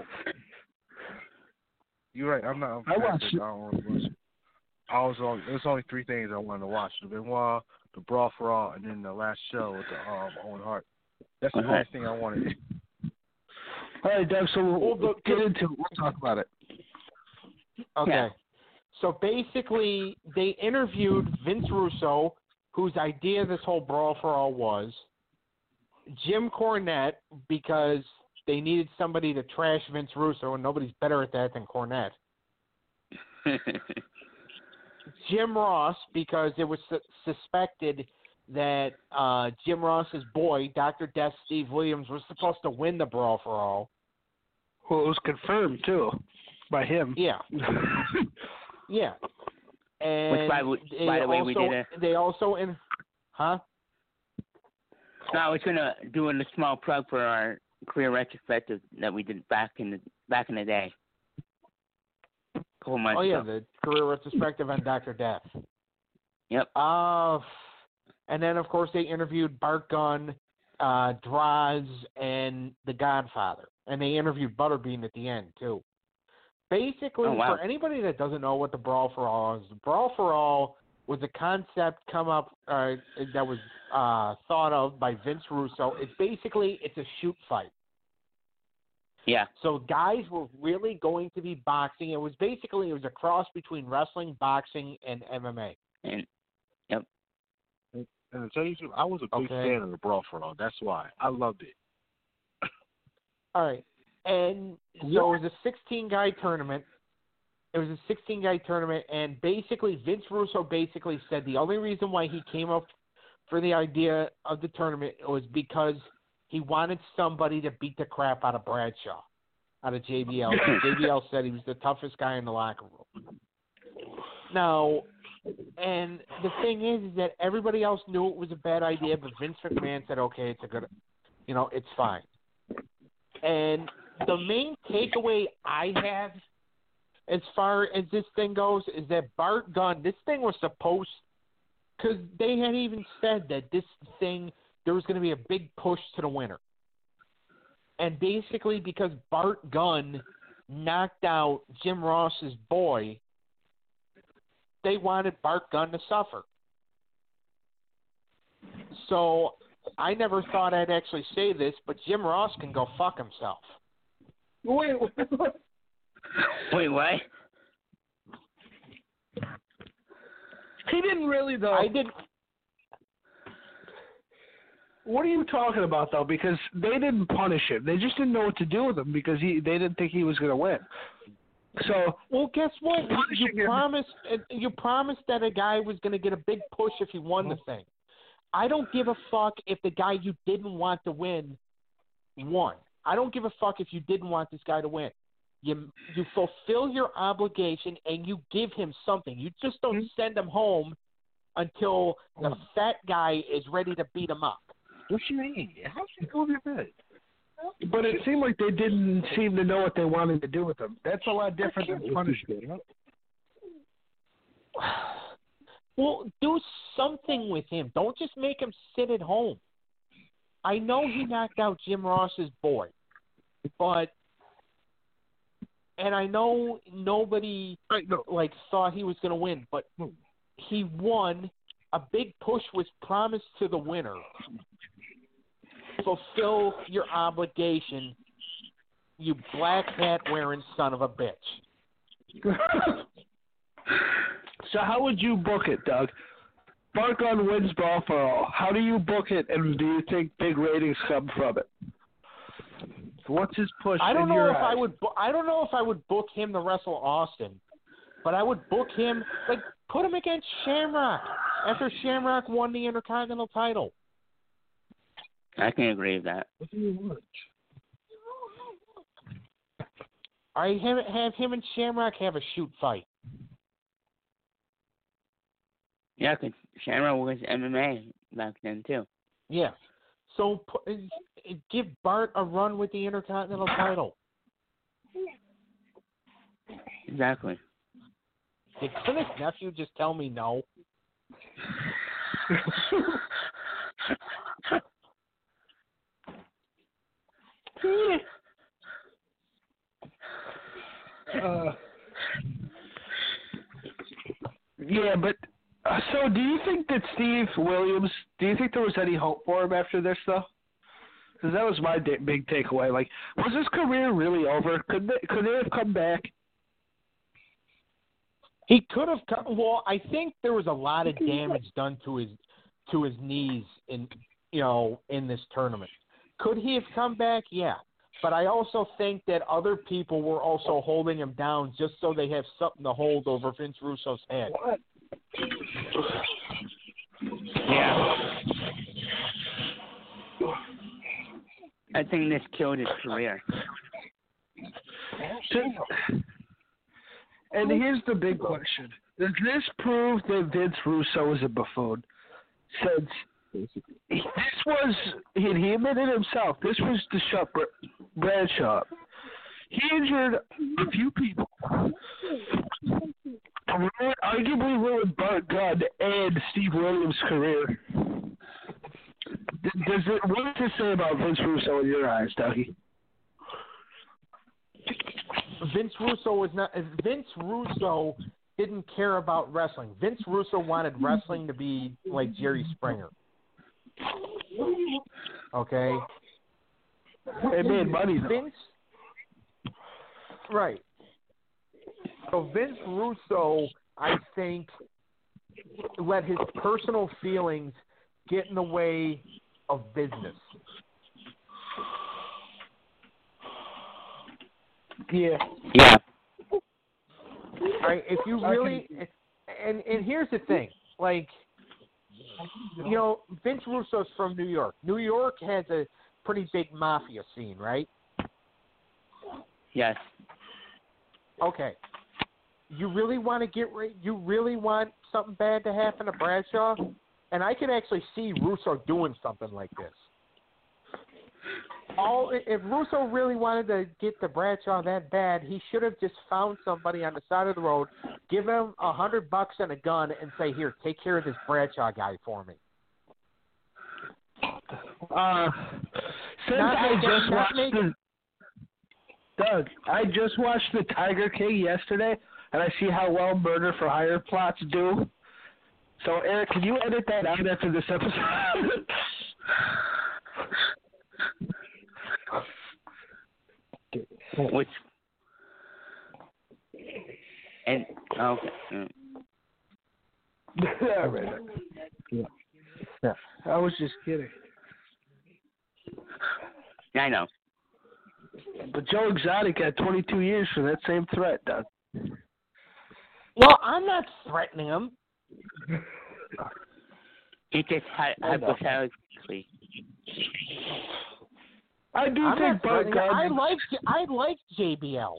you're right. I'm not. I watched I don't want to watch it. I was only. There's only three things I wanted to watch: the Benoit, the Brawl for All, and then the last show with the um, Owen Hart. That's the Okay. only thing I wanted. All right, Doug. So we'll, Well, the- get into it. We'll talk about it. Okay. Yeah. So basically, they interviewed Vince Russo, whose idea this whole Brawl for All was, Jim Cornette, because they needed somebody to trash Vince Russo, and nobody's better at that than Cornette. Jim Ross, because it was su- suspected that uh, Jim Ross's boy, Doctor Death Steve Williams, was supposed to win the Brawl for All. Well, it was confirmed too by him. Yeah. Yeah. And Which, by, w- they by the way, also, we did a. They also in, huh? No, I was gonna do a small plug for our career retrospective that we did back in the back in the day. A couple months Oh yeah, ago. the career retrospective on Doctor Death. Yep. Uh, and then of course they interviewed Bart Gunn, uh, Droz, and The Godfather, and they interviewed Butterbean at the end too. Basically, Oh, wow. for anybody that doesn't know what the Brawl for All is, the Brawl for All was a concept come up uh, that was uh, thought of by Vince Russo. It's basically it's a shoot fight. Yeah. So guys were really going to be boxing. It was basically it was a cross between wrestling, boxing, and M M A. And And to tell you the truth, I was a big Okay. fan of the Brawl for All. That's why I loved it. All right. And so it was a sixteen-guy tournament. It was a sixteen-guy tournament, and basically Vince Russo basically said the only reason why he came up for the idea of the tournament was because he wanted somebody to beat the crap out of Bradshaw, out of J B L. J B L said he was the toughest guy in the locker room. Now, and the thing is, is that everybody else knew it was a bad idea, but Vince McMahon said, okay, it's a good, you know, it's fine. And the main takeaway I have as far as this thing goes is that Bart Gunn, this thing was supposed, because they had even said that this thing, there was going to be a big push to the winner. And basically because Bart Gunn knocked out Jim Ross's boy, they wanted Bart Gunn to suffer. So I never thought I'd actually say this, but Jim Ross can go fuck himself. Wait, wait, what? he didn't really though. I didn't. What are you talking about though? Because they didn't punish him. They just didn't know what to do with him because he they didn't think he was going to win. So Well, guess what? You, punishing you him- promised. You promised that a guy was going to get a big push if he won the thing. I don't give a fuck if the guy you didn't want to win won. I don't give a fuck if you didn't want this guy to win. You you fulfill your obligation and you give him something. You just don't send him home until the fat guy is ready to beat him up. What you mean? How's he going to bed? But it seemed like they didn't seem to know what they wanted to do with him. That's a lot different than punishment. Well, do something with him. Don't just make him sit at home. I know he knocked out Jim Ross's boy, but and I know nobody Right, no. like thought he was going to win, but he won. A big push was promised to the winner. Fulfill your obligation, you black hat wearing son of a bitch. So how would you book it, Doug? Bart Gunn wins Brawl for All. How do you book it, and do you think big ratings come from it? What's his push? I don't in know your if I eyes? would. bu- I don't know if I would book him to wrestle Austin, but I would book him like put him against Shamrock after Shamrock won the Intercontinental title. I can agree with that. What do you want? I have have him and Shamrock have a shoot fight. Yeah, because Shamrock was M M A back then, too. Yeah. So pu- give Bart a run with the Intercontinental title. Exactly. Did Clint's nephew just tell me no? uh, yeah, but uh, so do you think that Steve Williams? Do you think there was any hope for him after this, though? Because that was my d- big takeaway. Like, was his career really over? Could they, could they have come back? He could have come. Well, I think there was a lot of damage done to his to his knees in you know in this tournament. Could he have come back? Yeah. But I also think that other people were also holding him down just so they have something to hold over Vince Russo's head. What? Yeah. I think this killed his career. And here's the big question. Does this prove that Vince Russo is a buffoon? Since this was, he admitted himself, this was to shut Bradshaw. He injured a few people. Arguably ruined Bart Gunn and Steve Williams' career. Does it, what does it say about Vince Russo in your eyes, Dougie? Vince Russo was not. Vince Russo didn't care about wrestling. Vince Russo wanted wrestling to be like Jerry Springer. Okay. It made money though. Vince. Right. So Vince Russo, I think, let his personal feelings get in the way of business. Yeah. Yeah. All right, if you really, if, and and here's the thing, like, you know, Vince Russo's from New York. New York has a pretty big mafia scene, right? Yes. Okay. You really want to get rid? You really want something bad to happen to Bradshaw? And I can actually see Russo doing something like this. All if Russo really wanted to get to Bradshaw that bad, he should have just found somebody on the side of the road, give him a hundred bucks and a gun, and say, "Here, take care of this Bradshaw guy for me." Uh, since Not I make- just not watched make- the Doug, I just watched the Tiger King yesterday, and I see how well Murder for Hire plots do. So, Eric, can you edit that out after this episode? Which and okay. Mm. Yeah, right. Yeah. Yeah. I was just kidding. Yeah, I know. But Joe Exotic got twenty-two years for that same threat, Doug. Well, I'm not threatening him. It just hy- I know. hypothetically. I do I'm think not Bart threatening him. I Gunn. like I like J B L.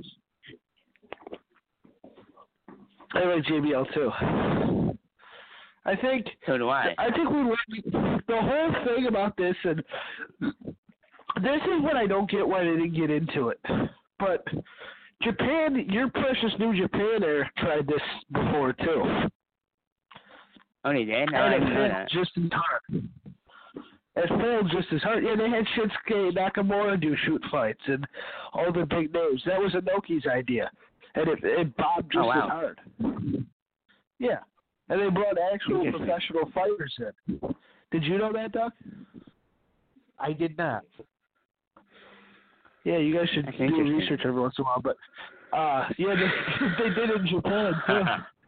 I like J B L too. I think. So do I. I think we learned the whole thing about this, and this is what I don't get why they didn't get into it. But Japan, your precious New Japan Air tried this before too, Oh, they did? No, I and it didn't know failed that. just as hard. It failed just as hard. Yeah, they had Shinsuke Nakamura do shoot fights and all the big names. That was Inoki's idea, and it, it bobbed just Oh, wow. as hard. Yeah, and they brought actual Interesting. professional fighters in. Did you know that, Doc? I did not. Yeah, you guys should That's do interesting. research every once in a while. But uh, yeah, they, they did in Japan too.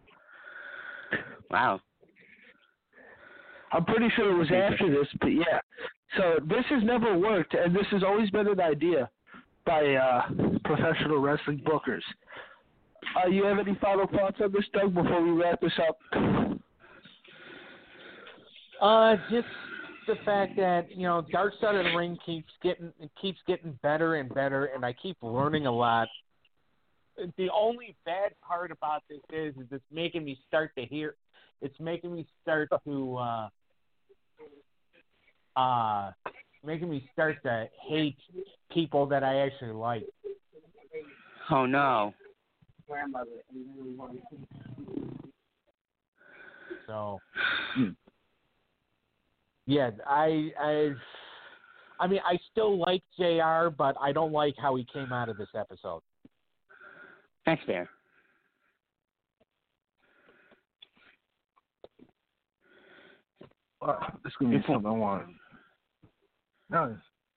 Wow. I'm pretty sure it was after this, but yeah. So this has never worked, and this has always been an idea by uh, professional wrestling bookers. Uh, you have any final thoughts on this, Doug, before we wrap this up? Uh, just the fact that you know, Dark Side of the Ring keeps getting keeps getting better and better, and I keep learning a lot. The only bad part about this is, is it's making me start to hear. It's making me start to uh, uh, making me start to hate people that I actually like. Oh, no. So, yeah, I, I, I mean, I still like J R, but I don't like how he came out of this episode. That's fair. Uh, this is gonna be something I want. No.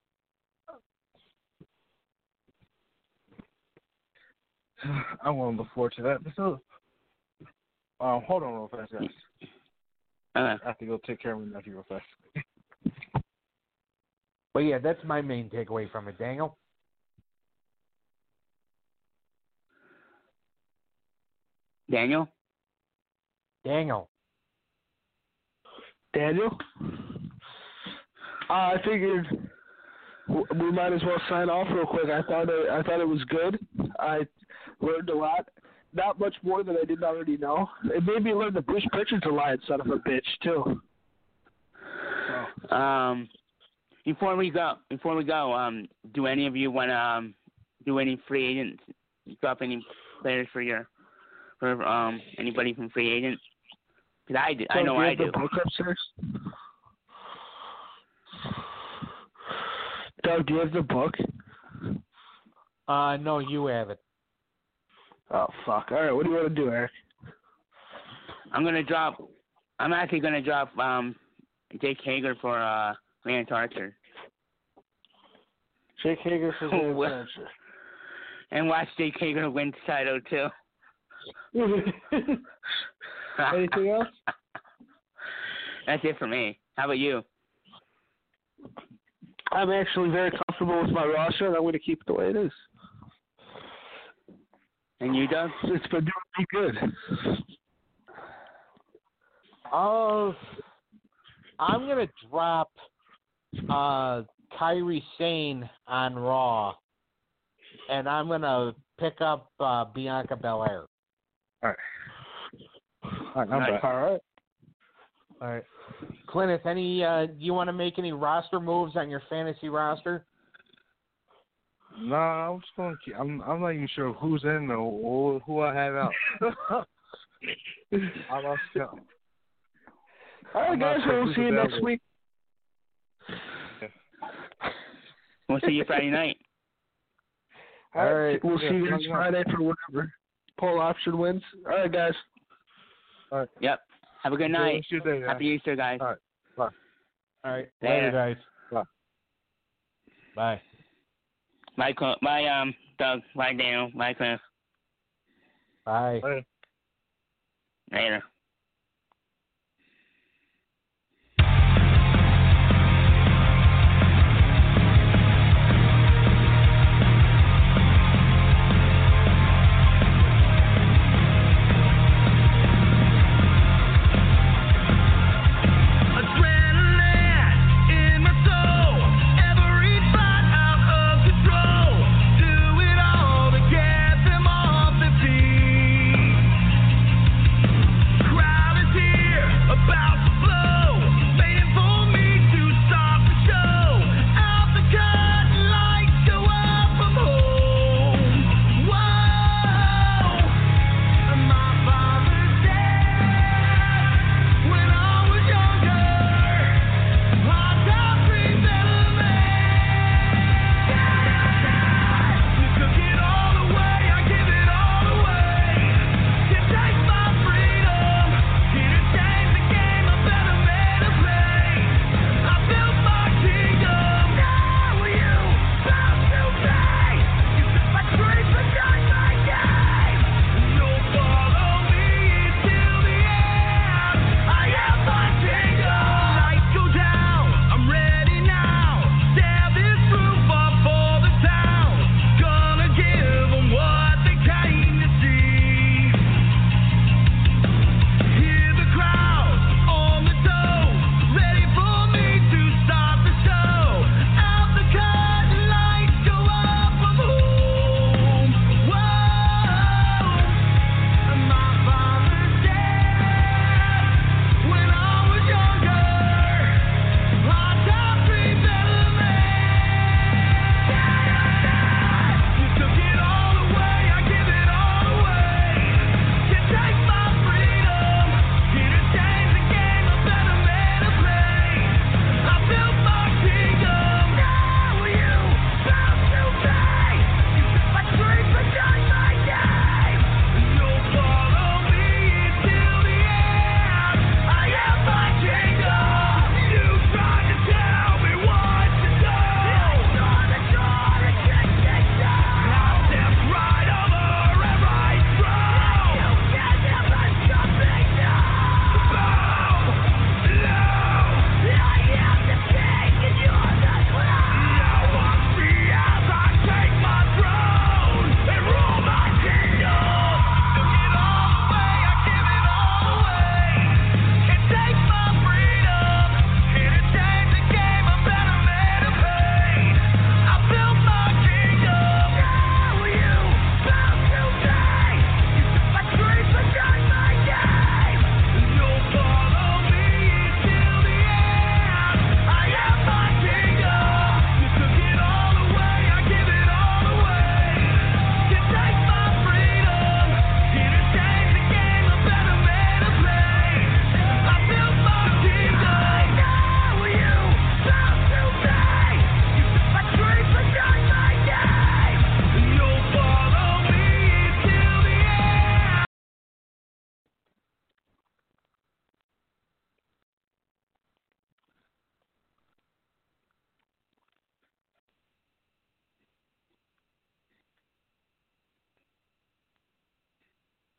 I want to look forward to that episode. Um, hold on real fast, guys. Uh, I have to go take care of my nephew real fast. But yeah, that's my main takeaway from it, Daniel. Daniel? Daniel. Daniel? Uh, I figured w- we might as well sign off real quick. I thought it, I thought it was good. I learned a lot. Not much more than I didn't already know. It made me learn the Bruce Pritchard's a lion son of a bitch, too. So. Um, before we go, before we go, um, do any of you want to um, do any free agents? Drop any players for your, for um, anybody from free agents? Because I do. So I know do you I have do. the book upstairs? Doug, do you have the book? Uh, no, you have it. Oh, fuck. All right, what do you want to do, Eric? I'm gonna drop. I'm actually gonna drop um, Jake Hager for uh, Lance Archer. Jake Hager for Oh, Lance Archer. And watch Jake Hager win title too. Anything else? That's it for me. How about you? I'm actually very comfortable with my roster, and I'm going to keep it the way it is. And you, Doug? It's been doing me good. Uh, I'm going to drop uh, Kairi Sane on Raw, and I'm going to pick up uh, Bianca Belair. All right. All right, I'm Nice. back. All right. All right. Clintus, any, uh, do you want to make any roster moves on your fantasy roster? Nah, I'm just gonna keep. I'm. I'm not even sure who's in or, or who I have out. I lost count. All right, I'm guys, not sure we'll who's see you next available. week. We'll see you Friday night. All right, All right. we'll see you Yeah, guys yeah. Friday for whatever poll option wins. All right, guys. All right. Yep. Have a good night. What's your day, man? Happy Easter, guys. All right. Bye. All right. Later. Later, guys. Bye. Bye. Bye, Cl- bye, um, Doug. Bye, Daniel. Bye, Cliff. Bye. Later. Later.